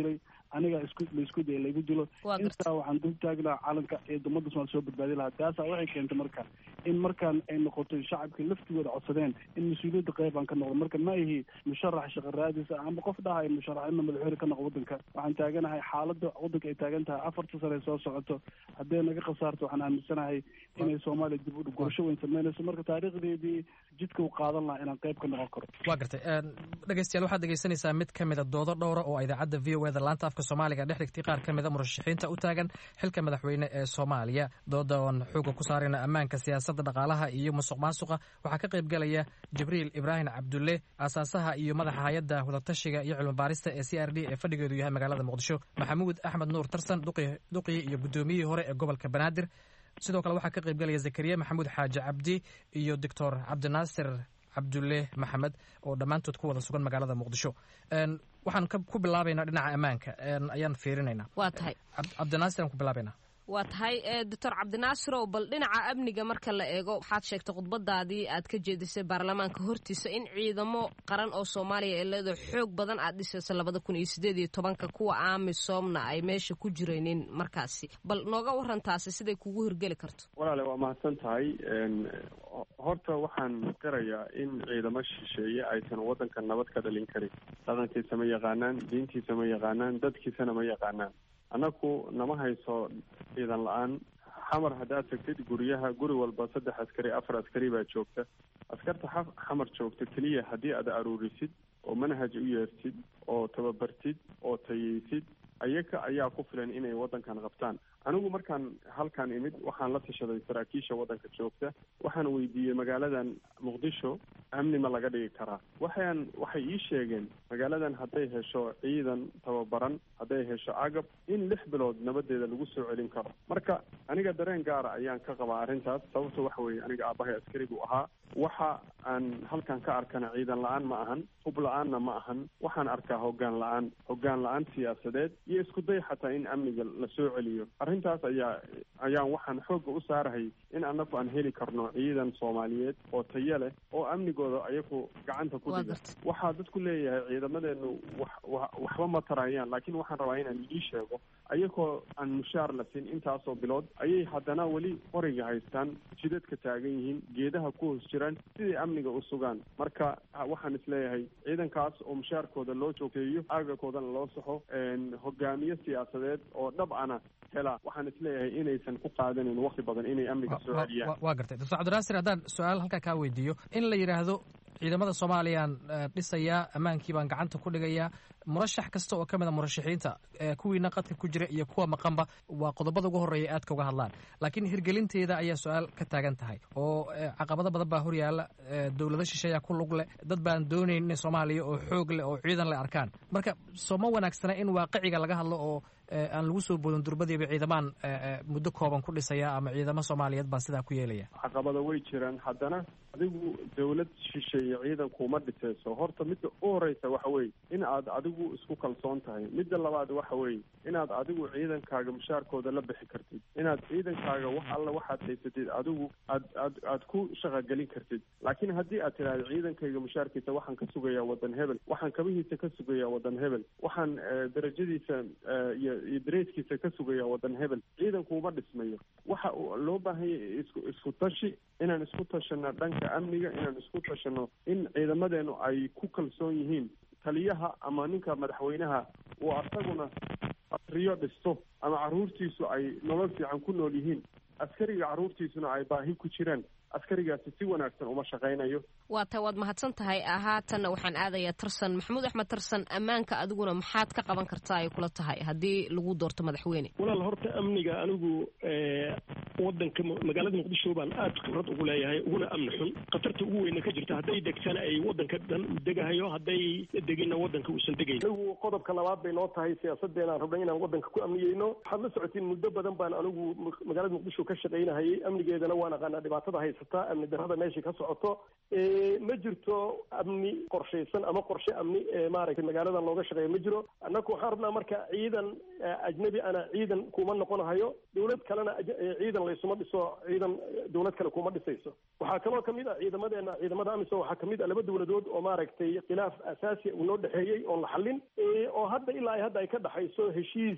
aniga laisku daya laygu dilo intaa waxaan dul taagnaa calanka ee ummadda Soomaaliya soo badbaadi lahaa. taasaa waxay keentay marka in markaan ay noqoto shacabkii laftigooda codsadeen in mas-uuliyadda qayb aan ka noqdo. marka ma ihi musharax shaqo raadis ama qof dhahay musharax inuu madaxweyne ka noqdo waddanka. waxaan taaganahay xaaladda waddanka ay taagan tahay 4 sano soo socoto haddii naga khasaarto waxaan aaminsanahay inay Soomaaliya dib u gurasho weyn sameynayso. marka taariikhdeedii jidka uu qaadan lahaa inaan qayb ka noqon karo. waa gartay dhegeystayaal waxaad dhegeysanaysaa mid ka mid a doodo dhowra oo idaacadda VOA laanta afka Soomaaliga dhex dhigtay qaar ka mid a murashaxiinta u taagan xilka madaxweyne ee Soomaaliya. doodan xooga ku saarayna ammaanka, siyaasadda, dhaqaalaha iyo musuqmaasuqa waxaa ka qayb galaya Jibriil Ibrahim Cabdulle, aasaasaha iyo madaxa hay'adda wadatashiga iyo cilmi baarista ee CRD ee fadhigeedu yahay magaalada Muqdisho, Maxamuud Axmed Nuur Tarsan duqi iyo gudoomiyihii hore ee gobolka Banaadir. sidoo kale waxaa ka qayb galaya Zakariya Maxamuud Xaaji Cabdi iyo Dr. Cabdinaasir Cabdulle Maxamed oo dhammaantood ku wada sugan magaalada Muqdisho. waxaan ku bilaabaynaa dhinaca ammaanka ayaan fiirinaynaa. waa tahay Cabdinaasir aan ku bilaabaynaa. waa tahay doctor Cabdinaasir bal dhinaca amniga marka la eego waxaad sheegtay khudbadaadii aad ka jeedisay baarlamaanka hortiisa in ciidamo qaran oo Soomaaliya ee leedo xoog badan aad dhisayso 2018 kuwa AMISOMna ay meesha ku jireenin markaasi. bal nooga waran taasi siday kugu hirgeli karto. walaale waa mahadsan tahay. horta waxaan qirayaa in ciidamo shisheeye aysan waddanka nabad ka dhalin karin. dhaqankiisa ma yaqaanaan, diintiisa ma yaqaanaan, dadkiisana ma yaqaanaan. annaku nama hayso ciidan la-aan. xamar haddaad tagtid guryaha guri walba 3 askari 4 askari baa joogta. askarta xamar joogta keliya haddii aad aruurisid oo manhaj u yeertid oo tababartid oo tayeysid ayaga ayaa ku filan inay waddankan qabtaan. anigu markaan halkan imid waxaan la tashaday saraakiisha waddanka joogta. waxaan weydiiyey magaaladan Muqdisho amni ma laga dhigi karaa. waxay ii sheegeen magaaladan hadday hesho ciidan tababaran, hadday hesho agab, in 6 bilood nabadeeda lagu soo celin karo. marka aniga dareen gaara ayaan ka qabaa arrintaas. sababta waxa weeye aniga aabbahay askarigu ahaa. waxa aan halkan ka arkana ciidan la-aan ma ahan, hub la-aanna ma ahan. waxaan arkaa hoggaan la-aan siyaasadeed iyo isku day xataa in amniga la soo celiyo. arrintaas ayaan waxaan xoogga u saarahay in annagu aan heli karno ciidan Soomaaliyeed oo tayo leh oo amnigooda ayagu gacanta ku dhiga. waxaa dadku leeyahay ciidamadeenu waxba ma tarayaan, laakiin waxaan rabaa inaan ii sheego ayagoo aan mushaar la siin intaasoo bilood ayay haddana weli qoriga haystaan, jidadka taagan yihiin, geedaha ku hoos jiraan sidai amniga u sugaan. marka waxaan isleeyahay ciidankaas oo mushaarkooda loo joogteeyo, aagakoodana loo saxo, hogaamiye siyaasadeed oo dhab ana hela, waxaan isleeyahay inaysan ku qaadanin waqti badan inay amniga soo celiyaan. waa gartay Dr. Cabdinaasir, haddaan su-aal halkaa kaa weydiiyo, in la yidhaahdo ciidamada Soomaaliyaan dhisayaa, ammaankii baan gacanta ku dhigayaa, murashax kasta oo ka mid a murashaxiinta kuwiina qadka ku jira iyo kuwa maqanba waa qodobada ugu horreeya aadka uga hadlaan. laakiin hirgelinteeda ayaa su-aal ka taagan tahay oo caqabado badan baa horyaala. dowlado shisheeyaa ku lug leh, dad baan doonayn inay Soomaaliya oo xoog leh oo ciidan leh arkaan. marka sooma wanaagsana in waaqiciga laga hadlo oo aan lagu soo boodin durbadiiba ciidamaan muddo kooban ku dhisaya ama ciidamo Soomaaliyeed baa sidaa ku yeelaya. caqabado way jiraan. haddana adigu dowlad shisheeye ciidankuma dhisayso. horta midda u horeysa waxa weeye in aad adigu isku kalsoon tahay. midda labaad waxa weeye inaad adigu ciidankaaga mushaarkooda la bixi kartid, inaad ciidankaaga wax alla waxaad haysatid adigu aad ku shaqagelin kartid. laakiin haddii aad tidhaahdo ciidankayga mushaarkiisa waxaan ka sugayaa waddan hebel, waxaan kabihiisa ka sugayaa waddan hebel, waxaan darajadiisa iyo dareeskiisa ka sugayaa waddan hebel, ciidanku uma dhismayo. waxa loo baahan yahay isku tashi, inaan isku tashano dhanka amniga, inaan isku tashano in ciidamadeenu ay ku kalsoon yihiin taliyaha ama ninka madaxweynaha uu asaguna riyo dhisto ama carruurtiisu ay nolol fiican ku nool yihiin, askariga carruurtiisuna ay baahi ku jiraan. askarigaasi si wanaagsan uma shaqaynayo. waa tahay waad mahadsan tahay. haatanna waxaan aadayaa Tarsan, Maxamuud Axmed Tarsan, ammaanka adiguna maxaad ka qaban kartaa ay kula tahay haddii lagu doorto madaxweyne? walaal horta amniga anigu wadanka magaalada Muqdisho baan aad khibrad ugu leeyahay, uguna amni xun. khatarta ugu weyn ka jirta hadday degtana ay wadanka dhan degahayo, hadday degina wadanka uusan degayn. anigu qodobka labaad bay noo tahay siyaasadeena aan rabnay inaan wadanka ku amniyeyno. waxaad la socotiin muddo badan baan anigu magaalada Muqdisho ka shaqaynahayay, amnigeedana waan aqaanaa dhibaatada haysataa, amni darrada meesha ka socoto. ma jirto amni qorshaysan ama qorshe amni maaragtay magaaladan looga shaqeeyo ma jiro. annaku waxaan rabnaa marka ciidan ajnabi ana ciidan kuma noqonahayo, dowlad kalena ciidan laysuma dhiso ciidan dawlad kale kuma dhisayso. waxaa kaloo kamid ah ciidamada amisom waxaa kamid ah laba dawladood oo maaragtay khilaaf asaasi uu noo dhexeeyey oon la xallin oo hadda ilaa ay ka dhaxayso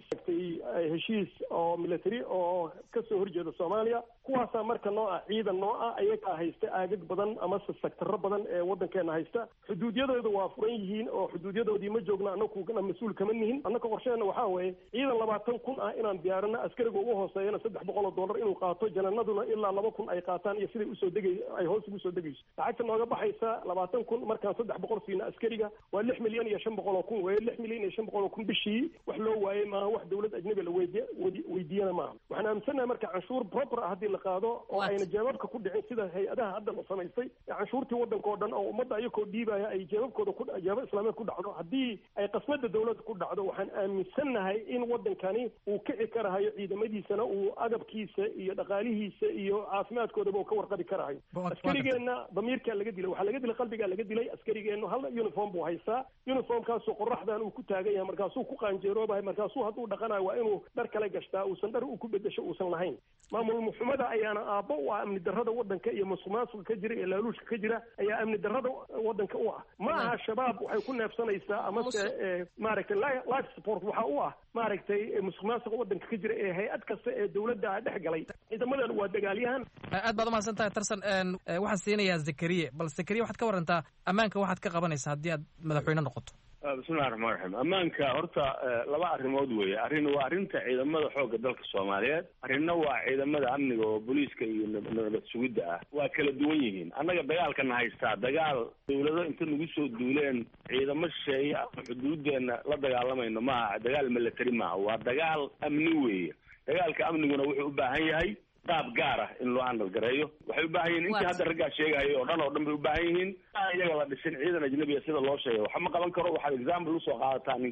heshiis oo military oo kasoo horjeeda Soomaaliya. kuwaasaa marka noo ah ciidan noo ah ayagaa haysta aagag badan ama sektarro badan ee waddankeena haysta. xuduudyadooda waa furan yihiin oo xuduudyadoodii ma joogna annaguna mas-uul kama nihin. annaka qorsheena waxaa weeye ciidan 20,000 ah inaan diyaarino, askariga ugu hooseeyana $300 inuu qaato, jananaduna ilaa 2,000 ay qaataan iyo siday usoo degay ay hoos ugu soo degayso. lacagta nooga baxaysa 20,000 markaan 300 siina askariga waa 6,500,000 weeye. 6,500,000 bishii wax loo waayey maaha, wax dawlad ajnabi la weydiiyana maaha. waxaan aaminsanahay marka canshuur proper ah haddii la qaado oo ayna jeebabka ku dhicin sida hay-adaha hadda la samaystay canshuurtii waddanka oo dhan oo ummadda ayagoo dhiibaya ay jeebabkooda jeebab islaameed ku dhacdo. haddii ay qasnada dawladda ku dhacdo waxaan aaminsannahay in waddankani uu kici karahayo, ciidamadiisana uu agabkiisa iyo dhaqaalihiisa iyo caafimaadkoodaba uu ka warqabi karahayo. askarigeenna damiirkaa laga dilay, waxaa laga dilay qalbigaa laga dilay. askarigeennu hal uniform buu haystaa, uniformkaasuu qoraxdan uu ku taagan yahay, markaasuu ku qaanjeeroobahay, markaasuu hadduu dhaqanayo waa inuu dhar kale gashtaa, uusan dhar uu ku bedesho uusan lahayn. maamul xumada ayaana aabbo u ah amni darrada waddanka iyo musuqmaasuqa ka jira iyo laaluushka ka jira ayaa amni darrada waddanka u ah. ma aha shabaab waxay ku neefsanaysaa amase maaragtay life support waxa u ah maaragtay musuqmaasuqa waddanka ka jira ee hay-ad kasta ee dawladda dhex galay. ciidamadan waa dagaalyahan. aad baad umahadsan tahay Tarsan. waxaan siinayaa Zakariya. bal Zakariya waxaad ka warantaa ammaanka waxaad ka qabanaysaa haddii aad madaxweyne noqoto. bismillahi raxmaan raxiim. ammaanka horta laba arrimood weeye. arrin waa arrinta ciidamada xoogga dalka Soomaaliyeed, arrinna waa ciidamada amniga oo booliiska iyo nabad sugidda ah. waa kala duwan yihiin. annaga dagaalkana haystaa dagaal dawlado inta nagu soo duuleen ciidamo shisheeye ama xuduudeena la dagaalamayno maaha, dagaal military maaha, waa dagaal amni weeye. dagaalka amniguna wuxuu u baahan yahay qaab gaar ah in loo handalgareeyo. waxay u baahan yihiin intii hadda raggaa sheegayo oo dhan bay u baahan yihiin. iyaga la dhisin ciidan ajnabiya sida loo sheegay waxa ma qaban karo. waxaad example usoo qaadataan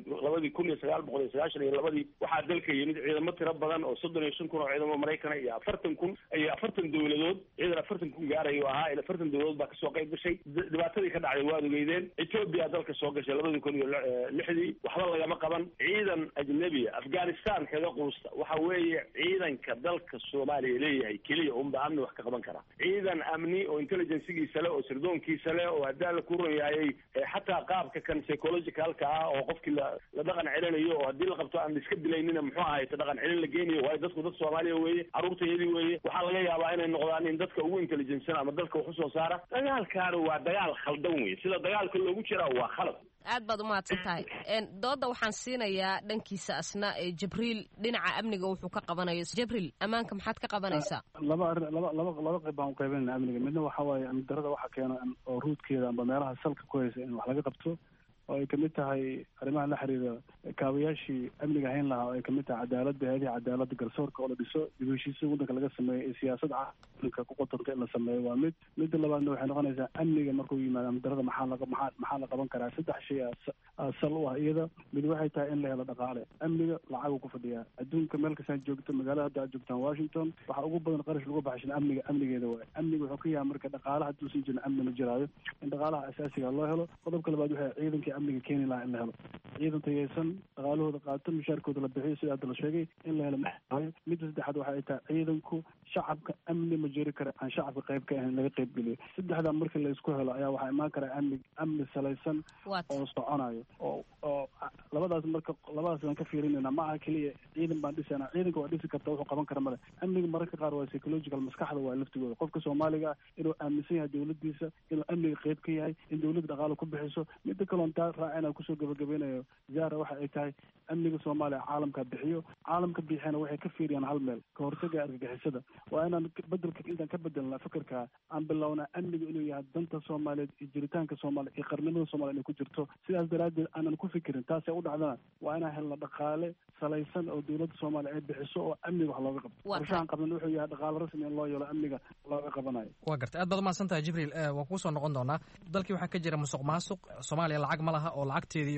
1992 waxaa dalka yimid ciidamo tiro badan oo 35,000 oo ciidamo Maraykan iyo 40,000 iyo 40 dawladood. ciidan 40,000 gaarayo ahaa ilaa 40 dawladood baa kasoo qayb gashay. dhibaatadii ka dhacday waad ogeydeen. Ethiopia dalka soo gashay 2006 waxba lagama qaban. ciidan ajnabiya Afghanistan kaga quusta waxa weeye ciidanka dalka Soomaaliya leeyahay kaliya unba amni wax ka qaban kara. ciidan amni oo intelligencegiisa leh oo sirdoonkiisa leh oo hadaa la kuran yahay xataa qaabka kan psychologicalka ah oo qofkii la dhaqan celinayo oo haddii la qabto aan iska dilaynina muxuu ahaay dhaqan celin la geenayo. waayo dadku dad Soomaaliya weeye, carruurtayadii weeye. waxaa laga yaabaa inay noqdaan in dadka ugu intelligencesan ama dalka wax u soo saara. dagaalkaana waa dagaal khaldan weeye. sida dagaalka loogu jiraa waa khalad. aad baad umahadsan tahay. dooda waxaan siinayaa dhankiisa asna Jibriil dhinaca amniga wuxuu ka qabanayo. Jibriil, ammaanka maxaad ka qabanaysaa? laba qayb baan u qaybinayna amniga. midna waxa waaye amni darrada waxa keena oo ruudkeeda amba meelaha salka ku haysa in wax laga qabto, oo ay kamid tahay arrimaha la xiriira kaabayaashii amniga hayn lahaa, oo ay kamid tahay cadaaladda, hay'adaha cadaaladda, garsoorka oo la dhiso, dib u heshiisiin waddanka laga sameeyo iyo siyaasad caalamka ku qotanta in la sameeyo waa mid. midda labaadna waxay noqonaysaa amniga markuu yimaado amni darrada maxaa la qaban karaa. 3 shay sal u ah iyada. mid waxay tahay in la helo dhaqaale. amniga lacag uu ku fadhiyaa. adduunka meel kastaa joogto, magaalada hadda aad joogtaan Washington, waxa ugu badan qarash lagu baxshan amnigeeda waay. amniga wuxuu ka yahay marka dhaqaalaha hadduusan jirin amni ma jiraayo. in dhaqaalaha asaasiga loo helo. qodobka labaad waxay ciidankii amniga keeni lahaa in la helo. ciidan tayeysan, dhaqaalahooda qaato, mushaarkooda la bixiyo sida hadda la sheegay in la helo. midda saddexaad waxay tahay ciidanku shacabka amni ma jiri kara aan shacabka qayb ka ahayn laga qayb geliyo. saddexdaa marka la isku helo ayaa waxaa imaan kara amni salaysan oo soconayo. oo labadaas baan ka fiirinayna. ma aha keliya ciidan baan dhisana. ciidanka waa dhisi karta, wuxuu qaban kara male. amniga mararka qaar waa psychological, maskaxda waa laftigooda. qofka Soomaaliga inuu aaminsan yahay dawladdiisa, inuu amniga qayb ka yahay, in dawladda dhaqaalo ku bixiso. midda kaloon taa raacina kusoo gabagabeynayo Zahra waxa ay tahay amniga Soomaaliya caalamka bixiyo. caalamka bixiyana waxay ka fiiriyaan hal meel, ka hortaga argagixisada. waa inaan bedelka intaan ka bedelna fikirka aan bilowna amniga inuu yahay danta Soomaaliyeed iyo jiritaanka Soomaaliya iyo qarnimada Soomaaliya inay ku jirto. sidaas daraaddeed aanan ku fikirin taasay u dhacdana waa inaan helna dhaqaale salaysan oo dawladda Soomaaliya ay bixiso oo amniga wax looga qabto. qorshahan qabnan wuxuu yahay dhaqaale rasmi in loo yeelo amniga looga qabanayo. waa gartay. aad baad umahadsan tahay Jibriil. waan kuu soo noqon doonaa. dalkii waxaa ka jira musuqmaasuq. Soomaaliya lacag ma laha oo lacagteedii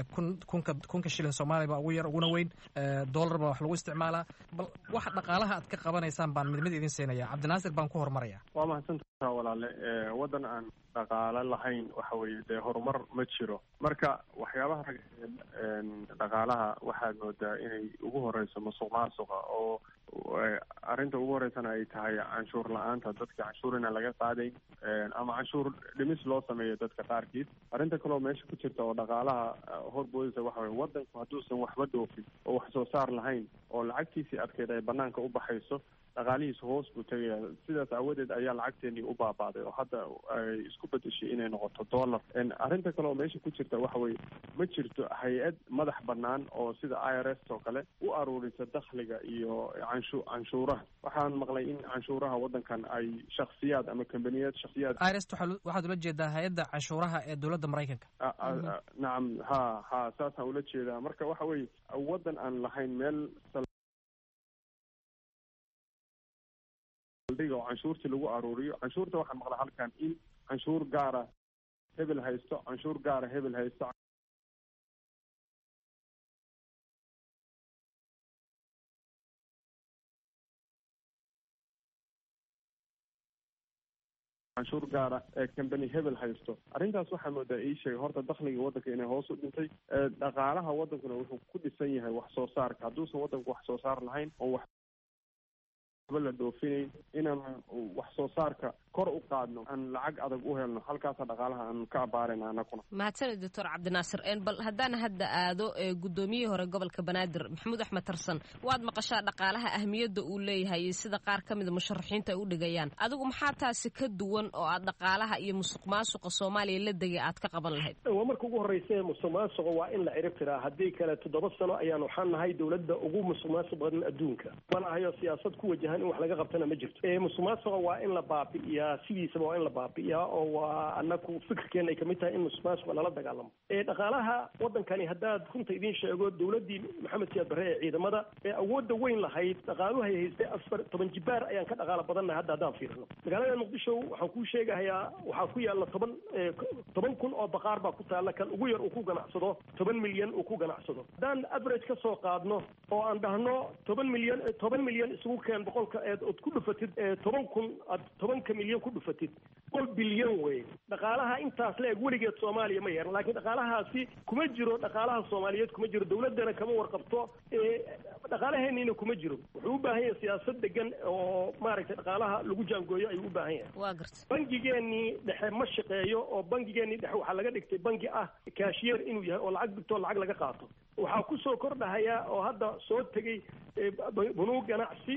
kunka shilin Soomaaliya baa ugu yar uguna weyn. dollar baa wax lagu isticmaalaa. bal waxa dhaqaalaha aad ka qabanaysaan baan mid idin siinaya. Cabdinaasir baan ku hormaraya. waa mahadsantahay. runtaa walaale, waddan aan dhaqaale lahayn waxa weeye dee horumar ma jiro. marka waxyaabaha dhaqaalaha waxaad moodaa inay ugu horeyso musuqmaasuqa, oo arrinta ugu horeysana ay tahay canshuur la-aanta, dadka canshuur inaan laga qaadayn ama canshuur dhimis loo sameeyo dadka qaarkiis. arrinta kaleo meesha ku jirta oo dhaqaalaha horboodisa waxa weye waddanku hadduusan waxba dhoofin oo wax soo saar lahayn oo lacagtiisii adkeyd ay banaanka u baxayso, dhaqaalihiisa hoos buu tegaya. sidaas aawadeed ayaa lacagteenii u baabaaday oo hadda ay isku bedeshay inay noqoto dollar. arrinta kale oo meesha ku jirta waxa weye ma jirto hay-ad madax banaan oo sida IRS oo kale u aruurisa dakhliga iyo canshuuraha. waxaan maqlay in canshuuraha waddankan ay shaksiyaad ama kambaniyad shaksiyaad. IRS waxaad ula jeedaa hay-adda canshuuraha ee dowladda Maraykanka? nacam, ha saasaan ula jeedaa. marka waxa weye waddan aan lahayn meel oo canshuurtii lagu aruuriyo. canshuurta waxaan maqlaa halkan in canshuur gaara hebel haysto, canshuur gaara hebel haysto, canshuur gaara ee company hebel haysto. arrintaas waxaa moodaa ii sheegay horta dakhliga waddanka inay hoos u dhintay. dhaqaalaha waddankuna wuxuu ku dhisan yahay wax soo saarka. hadduusan waddanku wax soo saar lahayn oo waxba la dhoofinayn, inaan wax soo saarka kor u qaadno, aan lacag adag u helno, halkaasa dhaqaalaha aan ka abaarayna anaguna. mahadsanid doctor cabdinaasir. bal haddaan hadda aado gudoomiyihii hore gobolka banaadir maxamuud axmed tarsan, waad maqashaa dhaqaalaha ahmiyadda uu leeyahay sida qaar ka mida musharaxiinta ay u dhigayaan. adigu maxaa taasi ka duwan oo aad dhaqaalaha iyo musuq maasuqa Soomaaliya la degay aad ka qaban lahayd? waa marka ugu horeysa musuq maasuqa waa in la cirib tiraa. haddii kale 7 sano ayaan waxaan nahay dowladda ugu musuq maasuq badan adduunka. mana hayo siyaasad ku wajahan in wax laga qabtana ma jirto. musuqmaasuqa waa in la baabi'iyaa, sidiisaba waa in la baabi'iyaa, oo waa anaku fikirkeena ay kamid tahay in musuqmaasuqa lala dagaalamo. dhaqaalaha waddankani haddaad runta idiin sheego, dowladdii maxamed siyaad barre ee ciidamada ee awoodda weyn lahayd, dhaqaaluhu ay haystay 14 jibaar ayaan ka dhaqaala badannahay hadda haddaan fiirino. magaalada muqdisho waxaan kuu sheegahayaa waxaa ku yaalla 10 kun oo baqaar baa ku taalla. kan ugu yar uu ku ganacsado 10 milyan uu ku ganacsado. haddaan average ka soo qaadno oo aan dhahno 10 milyan isugu keen boqolka ood ku dhufatid 10 kun aad 10 milyan ku dhufatid 1 bilyan wey. dhaqaalaha intaas leeg weligeed Soomaaliya ma yeeran, laakiin dhaqaalahaasi kuma jiro. dhaqaalaha Soomaaliyeed kuma jiro, dowladana kama warqabto, dhaqaalaheennina kuma jiro. wuxuu u baahan yahay siyaasad degan oo maaragtay dhaqaalaha lagu jaangooyo ayuu u baahan yahay. waa gartay. bangigeenii dhexe ma shaqeeyo, oo bangigeenii dhexe waxaa laga dhigtay bangi ah kaashiyeer inuu yahay oo lacag dhigto lacag laga qaato. waxaa ku soo kordhahaya oo hadda soo tegey bunuug ganacsi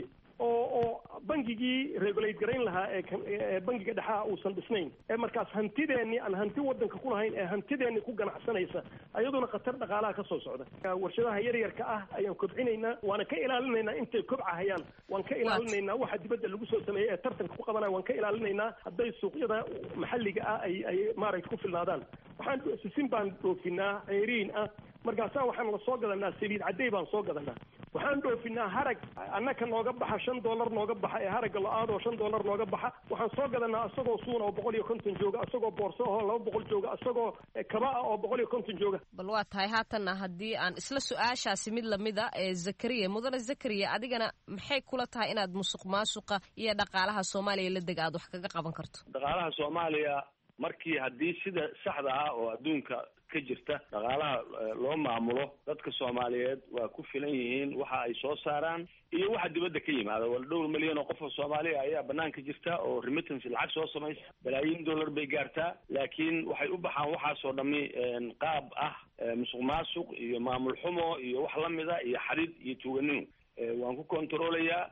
oo bangigii regulate garayn lahaa ee bangiga dhexaha uusan dhisnayn, ee markaas hantideenii aan hanti waddanka ku lahayn ee hantideenii ku ganacsanaysa, ayaduna khatar dhaqaalaha ka soo socda. warshadaha yaryarka ah ayaan kobcinaynaa, waana ka ilaalinaynaa intay kobcahayaan, waan ka ilaalinaynaa waxa dibadda lagu soo sameeyey ee tartanka ku qabanaya, waan ka ilaalinaynaa hadday suuqyada maxalliga ah ay maaragta ku filnaadaan. waxaan sisin baan dhoofinaa ceeriin ah, markaasaa waxaan la soo gadanaa saliid cadday baan soo gadanaa. waxaan dhoofinaa harag annaka nooga baxa $5 nooga baxa ee haragga lo-aadoo $5 nooga baxa. waxaan soo gadanaa isagoo suuna oo 150 jooga, isagoo boorso oo 200 jooga, isagoo kaba ah oo 150 jooga. bal waa tahay haatanna haddii aan isla su-aashaasi mid lamida ee Zakariya, mudane Zakariya, adigana maxay kula tahay inaad musuq maasuqa iyo dhaqaalaha Soomaaliya la deg aad wax kaga qaban karto? dhaqaalaha Soomaaliya markii haddii sida saxda ah oo adduunka ka jirta dhaqaalaha loo maamulo, dadka Soomaaliyeed waa ku filan yihiin waxa ay soo saaraan iyo waxa dibadda ka yimaada. wal dhowr milyan oo qof oo Soomaaliya ayaa banaanka jirta oo remittance lacag soo samaysa, balaayiin dollar bay gaartaa, laakiin waxay u baxaan waxaasoo dhami qaab ah musuq maasuq iyo maamul xumo iyo wax lamida iyo xadid iyo tuuganimo. waan ku kontroolayaa,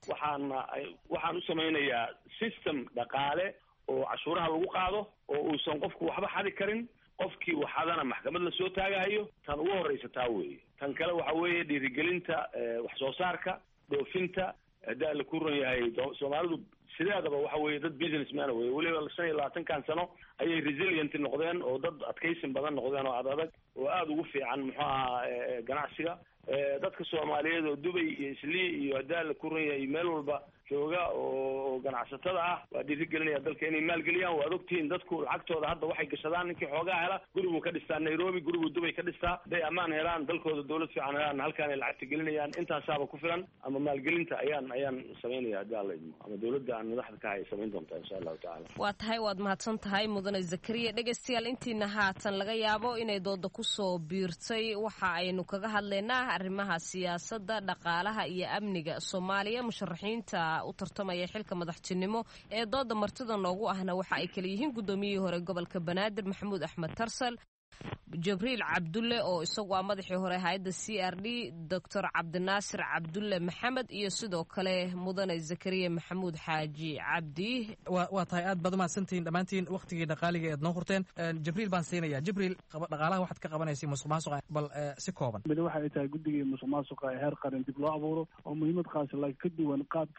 waxaan u samaynayaa system dhaqaale oo cashuuraha lagu qaado oo uusan qofku waxba xadi karin. qofkii waxadana maxkamad la soo taagahayo. tan ugu horeysa taa weeye. tan kale waxa weeye dhiirigelinta wax soo saarka, dhoofinta. haddaa la ku ron yahay Soomaalidu sideedaba waxa weeye dad businessman wey. weliba 25 sano ayay resilient noqdeen oo dad adkaysin badan noqdeen oo adag oo aada ugu fiican muxuu ahaa ganacsiga. dadka Soomaaliyeed oo Dubai iyo Islii iyo haddaa la ku ron yahay meel walba jooga oo ganacsatada ah waa dhiirigelinaya dalka inay maalgeliyaan. waad ogtihiin dadku lacagtooda hadda waxay gashadaan, ninkii xoogaa hela gurigu ka dhistaa Nairobi, gurigu Dubai ka dhistaa. hadday ammaan helaan, dalkooda dawlad fiican helaan, halkaan ay lacagta gelinayaan. intaasaaba ku filan. ama maalgelinta ayaan samaynaya hadii alla idmo, ama dawladda aan madaxda ka hay samayn doontaa insha allahu tacaala. waa tahay waad mahadsan tahay mudane zakariya. dhegaystayaal intiina haatan laga yaabo inay dooda kusoo biirtay waxa aynu kaga hadlaynaa arrimaha siyaasadda, dhaqaalaha iyo amniga Soomaaliya. musharaxiinta u tartamaya xilka madaxtinimo ee dooda martida noogu ahna waxa ay kala yihiin gudoomiyihii hore gobolka Banaadir Maxamuud Axmed Tarsal, Jibriil Cabdulle oo isagu ah madaxii hore hay'adda CRD, Dr. Cabdinaasir Cabdulle Maxamed iyo sidoo kale mudane Zakariya Maxamuud Xaaji Cabdi. waa tahay aad baad mahadsantihiin dhammaantiin waqtigii dhaqaaliga eed noo hurteen. Jibriil baan siinayaa. Jibriil, dhaqaalaha waxaad ka qabanaysay musuqmaasuqa, bal si kooban. mid waxay tahay guddigii musuqmaasuqa ee heer qaran dib loo abuuro oo muhiimad qaasa laakiin ka duwan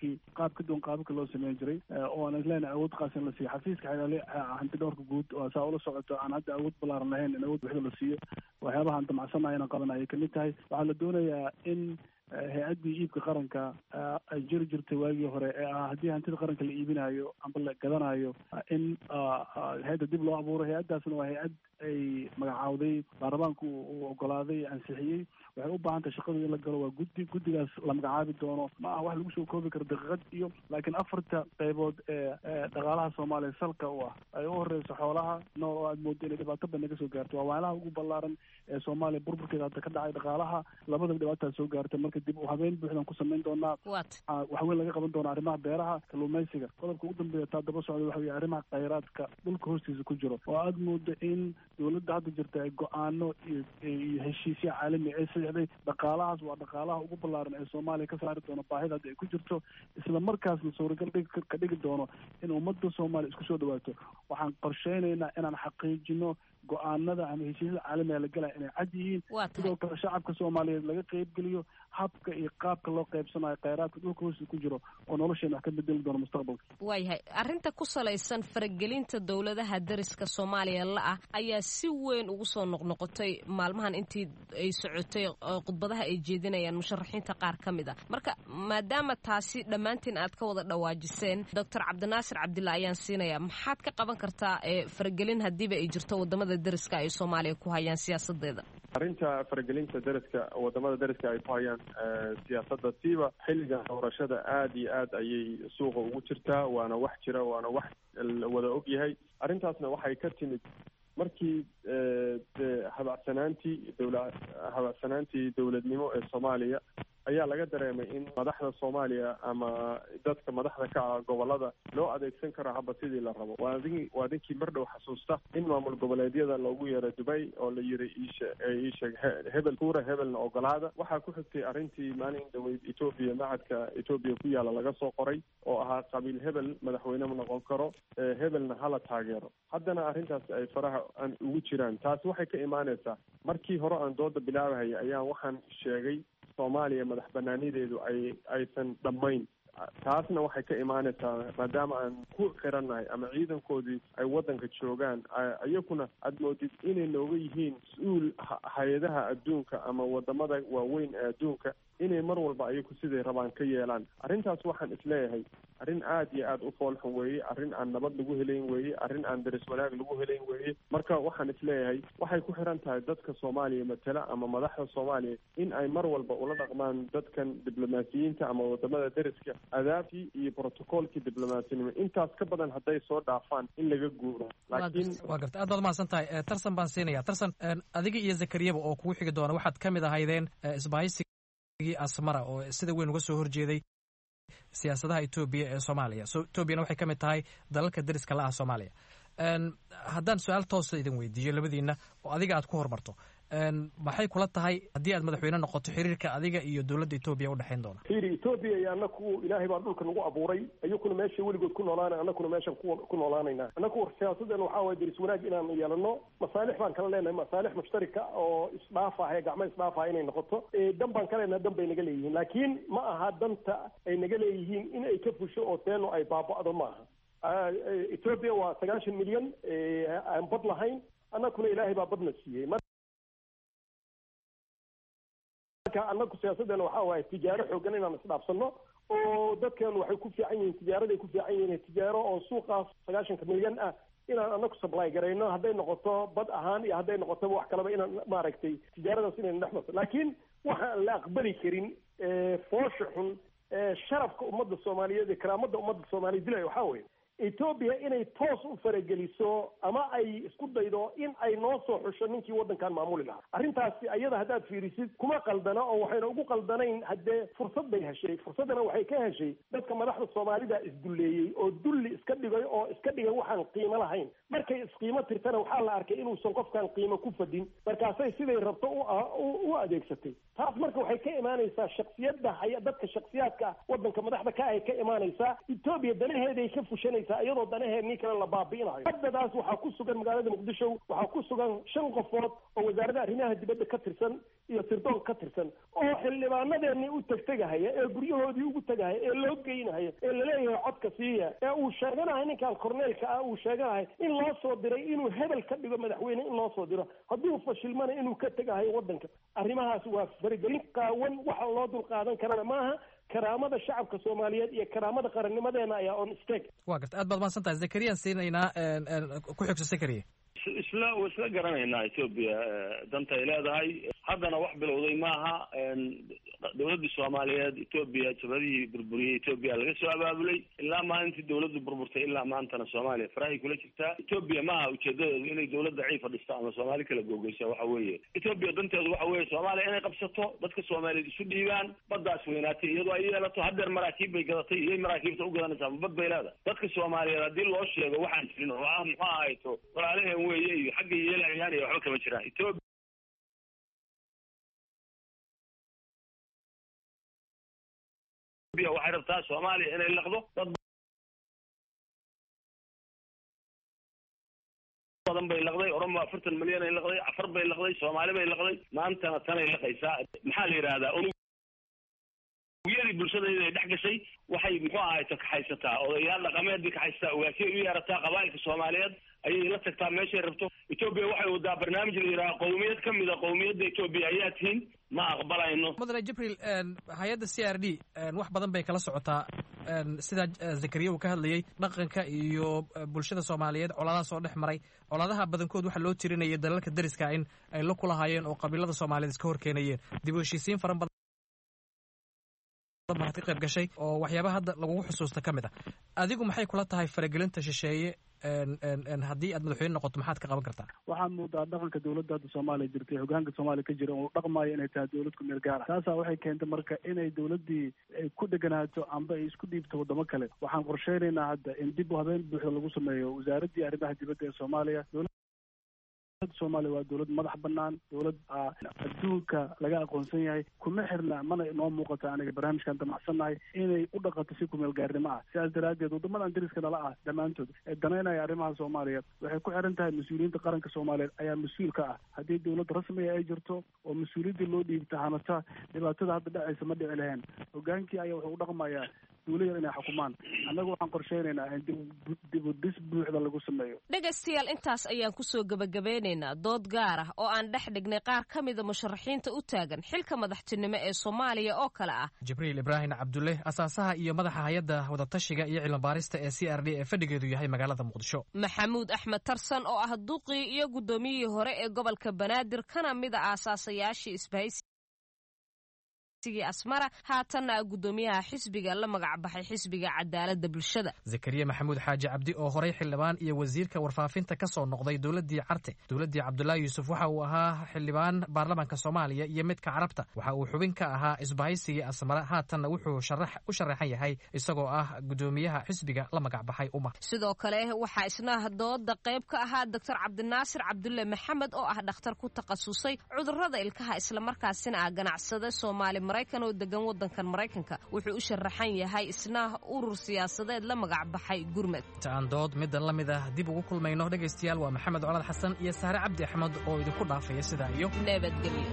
qaabka loo sameyn jiray oo aan isleenahay awood qaas in la siiyo xafiiska hanti dhowrka guud oo saa ula socoto aan hadda awood ballaaran lahayn awood wixii la siiyo waxyaabaha aan damacsanayana qabanaya kamid tahay. waxaa la doonayaa in hay-addii iibka qaranka ay jiri jirtay waagii hore ee haddii hantida qaranka la iibinayo amba la gadanayo in hay-adda dib loo abuuro. hay-addaasna waa hay-ad ay magacaawday baarlamaanku uu ogolaaday ansixiyey. waxay u baahan tahay shaqadu in la galo waa guddigaas la magacaabi doono. ma aha wax lagu soo koobi karo daqiiqad iyo laakiin 4 qaybood ee dhaqaalaha Soomaaliya salka u ah ay u horeyso xoolaha nool oo aad moodo inay dhibaato badan ka soo gaarto. waa waxyaalaha ugu ballaaran ee Soomaaliya burburkeeda hadda ka dhacay dhaqaalaha labadaba dhibaataa soo gaartay. marka dib u habeyn buuxdan ku samayn doonaa. wax weyn laga qaban doonaa arrimaha beeraha, kalluumaysiga. qodobka ugu dambeeya taa daba socda waxa weeye arrimaha khayraadka dhulka hoostiisa ku jiro oo aad moodo in dowladda hadda jirta ay go-aano iyo heshiisyo caalami ay saxiixday. dhaqaalahaas waa dhaqaalaha ugu ballaaran ee Soomaaliya ka saari doono baahida hadda ay ku jirto, isla markaasna suuragal ka dhigi doono in ummadda Soomaaliya isku soo dhawaato. waxaan qorsheynaynaa inaan xaqiijino go-aanada ama heshiisyada caalamiga la galaya inay cad yihiin. sidoo kale shacabka Soomaaliyeed laga qaybgeliyo habka iyo qaabka loo qaybsanayo khayraadka dhulka hoostiisa ku jiro oo nolosheena wax ka bedeli doono mustaqbalka. waayahay arrinta ku salaysan faragelinta dowladaha dariska Soomaaliya la-ah ayaa si weyn ugu soo noqnoqotay maalmahan intii ay socotay khudbadaha ay jeedinayaan musharaxiinta qaar ka mid ah. marka maadaama taasi dhammaantiin aad ka wada dhawaajiseen, Dr. Cabdinaasir Cabdulle ayaan siinayaa. maxaad ka qaban kartaa faragelin haddiiba ay jirto wadamada dariska ay Soomaaliya ku hayaan siyaasadeeda? arrinta faragelinta dariska wadamada dariska ay ku hayaan siyaasadda siiba xilliga doorashada aad iyo aad ayay suuqa ugu jirtaa. waana wax jira, waana wax la wada og yahay. arrintaasna waxay ka timid markii habacsanaantii dowladnimo ee Soomaaliya ayaa laga dareemay in madaxda Soomaaliya ama dadka madaxda ka ah gobolada loo adeegsan karo haba sidii la rabo. waa dinkii mar dhow xasuusta in maamul goboleedyada loogu yeero Dubai oo la yiri iisheeg hebel kuura hebelna ogolaada. waxaa ku xigtay arrintii maalin dhaweyd macadka Ethiopia ku yaala laga soo qoray oo ahaa qabiil hebel madaxweyne ma noqon karo, hebelna hala taageero. haddana arrintaas ay faraha aan ugu jiraan. taasi waxay ka imaanaysaa markii hore aan dooda bilaabahaya ayaan waxaan sheegay Soomaaliya madax banaanideedu aysan dhammayn. taasna waxay ka imaanaysaa maadaama aan ku xirannahay ama ciidankoodii ay waddanka joogaan iyakuna aad moodid inay nooga yihiin mas-uul hay-adaha adduunka ama wadamada waaweyn ee adduunka inay mar walba ayaku siday rabaan ka yeelaan. arrintaas waxaan isleeyahay arrin aad iyo aad u foolxun weeye, arrin aan nabad lagu helayn weeye, arrin aan daris wanaag lagu helayn weeye. marka waxaan isleeyahay waxay ku xiran tahay dadka Soomaaliya matala ama madaxda Soomaaliya in ay mar walba ula dhaqmaan dadkan diblomaasiyiinta ama wadamada dariska adaabtii iyo protocolkii diblomaasiyanimo. intaas ka badan hadday soo dhaafaan in laga guuro. laakiin waa garta aad baad mahadsan tahay. Tarsan baan siinaya. Tarsan, adiga iyo Zakariyaba oo kugu xigi doona waxaad ka mid ahaydeen isbahaysigii Asmara oo sida weyn uga soo horjeeday siyaasadaha Ethiopia ee Soomaaliya. Ethiopiana waxay ka mid tahay dalalka dariska la ah Soomaaliya. haddaan su-aal toosa idin weydiiyo labadiina oo adiga aad ku hormarto, maxay kula tahay haddii aad madaxweyne noqoto xiriirka adiga iyo dowladda Ethiopia u dhexayn doona? Ethiopia iyo anaku ilaahay baa dhulka nagu abuuray, ayaguna meesha weligood ku noolaanay, anakuna meeshan ku noolaanaynaa. anaku siyaasadeen waxaa waye deris wanaag inaan yeelano, masaalix baan kala leenahay, masaalix mushtarika oo isdhaafahaya, gacmo isdhaafahaya inay noqoto. dan baan ka leenahay, dan bay naga leeyihiin, laakiin ma aha danta ay naga leeyihiin in ay ka fusho oo teeno ay baaba'do ma aha. Ethiopia waa 90 milyan aan bad lahayn, anakuna ilaahay baa badna siiyey. anaku siyaasaddeena waxaa waaye tijaaro xoogan inaan isdhaafsano oo dadkeenu waxay ku fiican yihiin tijaaraday ku fiican yihiin tijaaro oo suuqaas 90 milyan ah inaan anaku supply garayno, hadday noqoto bad ahaan iyo hadday noqoto wax kaleba inaan maaragtay tijaaradaas inaynu dhex marto. laakiin waxaan la aqbali karin foosha xun sharafka ummadda soomaaliyeed iyo karaamada ummadda soomaaliyeed dilaya waxaa weeye etoobiya inay toos u farageliso ama ay isku daydo in ay noo soo xusho ninkii waddankan maamuli lahaa arrintaasi ayada haddaad fiirisid kuma qaldana oo waxayna ugu qaldanayn haddee fursad bay heshay fursaddana waxay ka heshay dadka madaxda soomaalida isdulleeyey oo dulli iska dhigay oo iska dhigay waxaan qiimo lahayn markay isqiimo tirtana waxaa la arkay inuusan qofkan qiimo ku fadin markaasay siday rabto u adeegsatay taas marka waxay ka imaanaysaa shaksiyadda dadka shaksiyaadka ah waddanka madaxda ka ay ka imaanaysaa etoobiya danaheeday ka fushanaysaa iyadoo danaheednii kale la baabi'inayo haddadaas waxaa ku sugan magaalada muqdisho waxaa ku sugan 5 qofood oo wasaaradda arrimaha dibadda ka tirsan iyo sirdoon ka tirsan oo xildhibaanadeennii u tegtegahaya ee guryahoodii ugu tegahaya ee loo geynahaya ee laleeyahay codka siiya ee uu sheeganahay ninkan korneelka ah uu sheeganahay in loo soo diray inuu hebel ka dhigo madaxweyne in loo soo diro hadduu fashilmana inuu ka tegahayo waddanka arrimahaas waa faragelin qaawan waxa loo dulqaadan karana maaha karaamada shacabka soomaaliyeed iyo karaamada qarannimadeena ayaa on stake waa garta aad baad mahadsan tahay zakariyaan siinaynaa ku xigso zakariya isla garanaynaa etoobiya danta ay leedahay haddana wax bilowday maaha dawladdii soomaaliyeed etoobiya jabhadihii burburiyey etoobiya laga soo abaabulay ilaa maalintii dawladdu burburtay ilaa maantana soomaaliya farahay kula jirtaa etoobiya maaha ujeedadeedu inay dawladda ciifa dhisto ama soomaali kala googeysa waxa weeye etoobiya danteedu waxa weeye soomaaliya inay qabsato dadka soomaaliyeed isu dhiibaan baddaas weynaatay iyadoo ay yeelato haddeer maraakiib bay gadatay iyay maraakiibta u gadanaysaa ma bad bay leedahay dadka soomaaliyeed haddii loo sheego waxaan jirin oo ah muxuu ahayto walaalaheen weeye iyo xagga yeelayaan iyo waxba kama jiraan etoobiya waxay rabtaa soomaaliya inay laqdo dad badan bay laqday oromo 40 milyan ay laqday afar bay laqday soomaali bay laqday maantana tanay laqaysaa maxaa la yidhaahdaa uyadii bulshadayda ay dhex gashay waxay muxuu ahayto kaxaysataa odayaal dhaqameed bay kaxaysataa ugaasiyay u yeerataa qabaa'ilka soomaaliyeed ayay la tagtaa meeshay rabto etoobiya waxay wadaa barnaamij la yidhaha qowmiyad ka mida qowmiyadda etoobiya ayaa tihiin ma aqbalayno mudane jibril hay-adda c r d wax badan bay kala socotaa sidaa zakariya uu ka hadlayay dhaqanka iyo bulshada soomaaliyeed colaadaha soo dhex maray colaadaha badankood waxaa loo tirinayay dalalka dariska in ay la kulahaayeen oo qabiilada soomaaliyeed iska horkeenayeen dib u heshiisiin fara badan baad ka qayb gashay oo waxyaabaha hadda lagugu xusuusta ka mid ah adigu maxay kula tahay faragelinta shisheeye haddii aad madaxweyne noqoto maxaad ka qaban kartaa waxaa muudaa dhaqanka dawladda hadda soomaaliya jirtay hogaanka soomaaliya ka jira oo dhaqmaayo inay tahay dawlad ku meel gaar ah taasaa waxay keentay marka inay dawladdii ku deganaato amba ay isku dhiibto waddamo kale waxaan qorsheynaynaa hadda in dib u habeen buuxda lagu sameeyo wasaaraddii arrimaha dibadda ee soomaaliya soomaaliya waa dawlad madax banaan dawlad adduunka laga aqoonsan yahay kuma xirna mana inoo muuqata aniga barnaamijkan damacsannahay inay u dhaqato si kumeel gaarnimo ah sidaas daraaddeed waddamadan dariska nala ah dhammaantood ee danaynaya arrimaha soomaaliya waxay ku xiran tahay mas-uuliyiinta qaranka soomaaliyeed ayaa mas-uul ka ah haddii dawlad rasmiga ay jirto oo mas-uuliyaddii loo dhiibta hanata dhibaatada hadda dhacaysa ma dhici lahayn hogaankii ayaa wuxuu u dhaqmayaa dawla yar inay xukumaan annagu waxaan qorsheynaynaa in dib u dhis buuxda lagu sameeyo dhegaystayaal intaas ayaan kusoo gebagabeynaynaa dood gaar ah oo aan dhex dhignay qaar ka mida musharaxiinta u taagan xilka madaxtinimo ee soomaaliya oo kale ah jibriil ibraahim cabdulle asaasaha iyo madaxa hay-adda wadatashiga iyo cilmibaarista ee c r d ee fadhigeedu yahay magaalada muqdisho maxamuud axmed tarsan oo ah duqii iyo guddoomiyihii hore ee gobolka banaadir kana mida aasaasayaashii isbahaysi asmara haatanna guddoomiyaha xisbiga la magac baxay xisbiga cadaaladda bulshada zakariya maxamuud xaaji cabdi oo horay xildhibaan iyo wasiirka warfaafinta ka soo noqday dowladdii carte dowladdii cabdullaahi yuusuf waxa uu ahaa xildhibaan baarlamaanka soomaaliya iyo midka carabta waxa uu xubin ka ahaa isbahaysigii asmara haatanna wuxuu u sharaxan yahay isagoo ah guddoomiyaha xisbiga la magac baxay umar sidoo kale waxaa isna dooda qayb ka ahaa doctor cabdinaasir cabdulle maxamed oo ah dhakhtar ku takhasusay cudurrada ilkaha islamarkaasina ah ganacsade soomaali maraykan oo degan waddankan maraykanka wuxuu u sharaxan yahay isna urur siyaasadeed la magac baxay gurmed inta aan dood middan la mid ah dib ugu kulmayno dhegaystayaal waa maxamed colaad xasan iyo sahre cabdi axmed oo idinku dhaafaya sidaa iyo nabadgelyo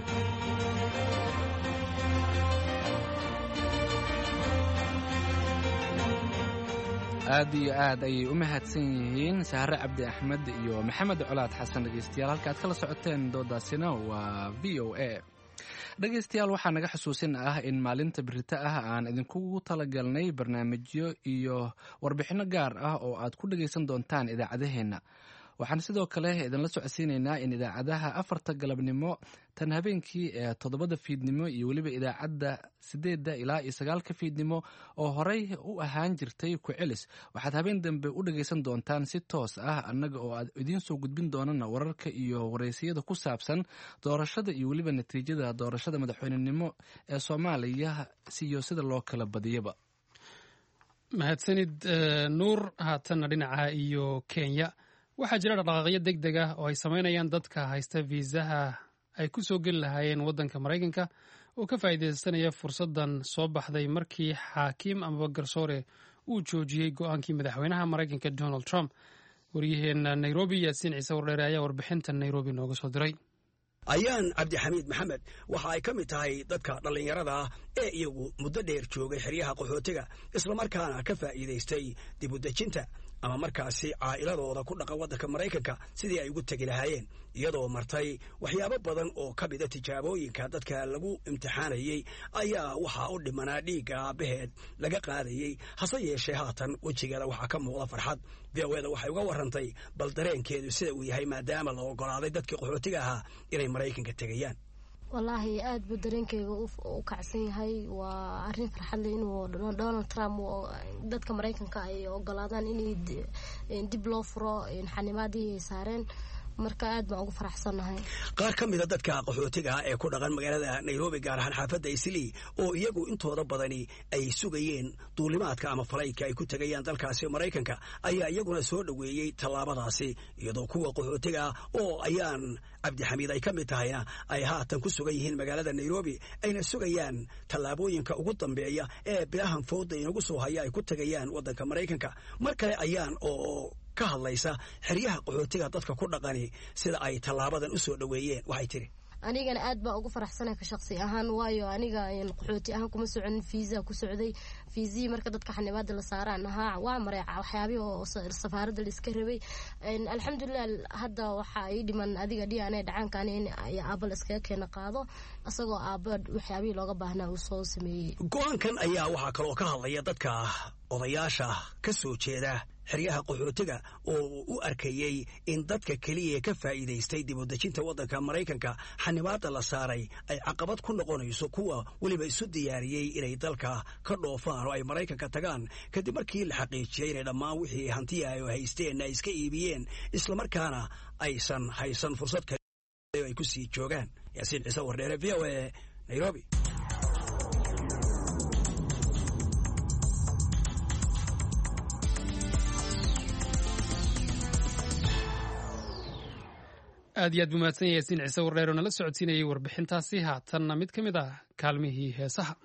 aad iyo aad ayay u mahadsan yihiin sahre cabdi axmed iyo maxamed colaad xasan dhegaystayaal halka aad kala socoteen doodaasina waa v o a dhegaystayaal waxaa naga xusuusin ah in maalinta birita ah aan idinkugu talagalnay barnaamijyo iyo warbixinno gaar ah oo aad ku dhegaysan doontaan idaacadaheenna waxaan sidoo kale idinla socodsiinaynaa in idaacadaha 4 galabnimo tan habeenkii ee 7 fiidnimo iyo weliba idaacadda 8 ilaa 9 fiidnimo oo horey u ahaan jirtay ku celis waxaad habeen dambe u dhagaysan doontaan si toos ah annaga oo aad idiin soo gudbin doonana wararka iyo wareysiyada ku saabsan doorashada iyo weliba natiijada doorashada madaxweynenimo ee Soomaaliya iyo sida loo kala badiyaba. mahadsanid nuur. haatanna dhinaca iyo Kenya waxaa jira dhaqdhaqaaqyo degdeg ah oo ay sameynayaan dadka haysta viisaha ay ku soo geli lahaayeen waddanka Maraykanka oo ka faa'iideysanaya fursaddan soo baxday markii xaakim ama garsoore uu joojiyey go'aankii madaxweynaha Maraykanka Donald Trump. waryaheena Nairobi Yaasiin Ciise Wardheere ayaa warbixintan Nairobi nooga soo diray. ayaan cabdixamiid maxamed waxa ay ka mid tahay dadka dhallinyarada ah ee iyagu muddo dheer joogay xeryaha qaxootiga islamarkaana ka faa'iidaystay dib u dejinta ama markaasi caa'iladooda ku dhaqan waddanka Maraykanka sidii ay ugu tegi lahaayeen iyadoo martay waxyaabo badan oo ka mida tijaabooyinka dadka lagu imtixaanayey ayaa waxaa u dhimanaa dhiigga aabaheed laga qaadayey hase yeeshee haatan wejigeeda waxaa ka muuqda farxad. VOA-da waxay uga warrantay bal dareenkeedu sida uu yahay maadaama la ogolaaday dadkii qaxootiga ahaa inay Maraykanka tegayaan. wallaahi aad buu dareenkeyga u kacsan yahay. waa arrin farxad leh inuu Donald Trump dadka Maraykanka ay ogolaadaan in dib loo furo xanimaadii ay saareen. marka aad baan ugu faraxsanahay. qaar ka mida dadka qaxootiga ee ku dhaqan magaalada Nairobi gaar ahaan xaafadda Islii oo iyagu intooda badani ay sugayeen duulimaadka ama falaydka ay ku tagayaan dalkaasi Maraykanka ayaa iyaguna soo dhaweeyay tallaabadaasi iyadoo kuwa qaxootiga oo ayaan cabdixamiid ay ka mid tahayna ay haatan ku sugan yihiin magaalada Nairobi ayna sugayaan tallaabooyinka ugu dambeeya ee bilahan fowda inagu soo haya ay ku tagayaan waddanka Maraykanka. mar kale ayaan oo ka hadlaysa xeryaha qaxootiga dadka ku dhaqani sida ay tallaabadan u soo dhaweeyeen waxay tiri anigana aad baa ugu faraxsanahay ka shakhsi ahaan waayo aniga qaxooti ahaan kuma socon fiisa ku socday fiisii marka dadka xanibaada la saaraan ahaa waa maray waxyaabi oo safaaradda la iska rabay. alxamdulillah hadda waxa ay dhiman adiga DNA dhacaankan in ay aabal iska keena qaado asagoo aabad waxyaabi looga baahnaa uu soo sameeyay. go'aankan ayaa waxa kale oo ka hadlaya dadka odayaasha ka soo jeeda xeryaha qaxootiga oo u arkayay in dadka kaliya ka faa'iidaystay dib u dejinta waddanka Maraykanka xanibaada la saaray ay caqabad ku noqonayso kuwa waliba isu diyaariyay inay dalka ka dhoofaan oo ay Maraykanka tagaan kadib markii la xaqiijiyay inay dhammaan wixii hantiya ay haysteen ay iska iibiyeen isla markaana aysan haysan fursad kale oo ay ku sii joogaan. Yaasiin Ciise Wardheere, VOA, Nairobi. aad iyo aad buu mahadsan yahay Yaasiin Ciise Wardheere oo nala socodsiinayay warbixintaasi. haatanna mid ka mid ah kaalmihii heesaha.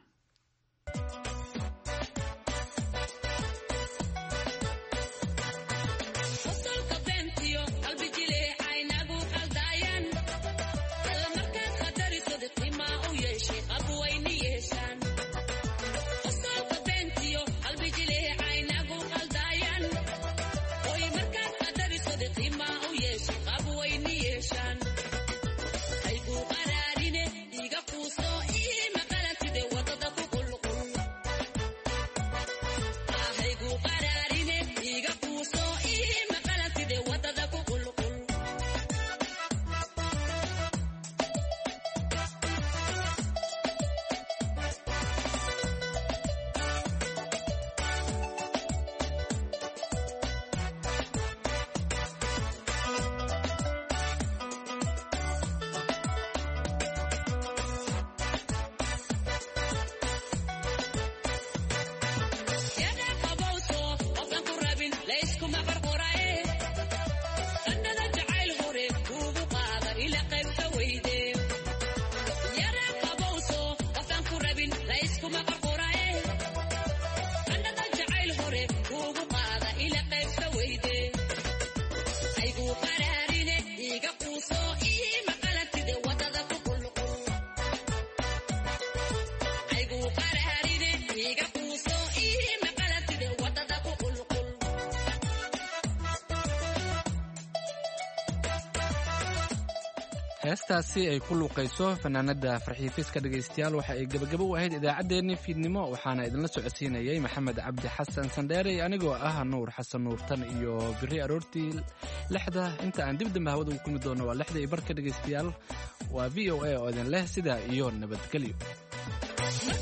heestaasi ay ku luuqayso fanaanada farxiifiska dhegaystayaal waxa ay gebagabo u ahayd idaacaddeenii fiidnimo waxaana idinla socodsiinayay maxamed cabdi xasan sandheere anigoo ah nuur xasan nuurtan iyo biri aroortii 6 inta aan dib dambe hawada ugu kulmi doono waa 6 barka dhegaystayaal waa VOA oo idin leh sidaa iyo nabadgelyo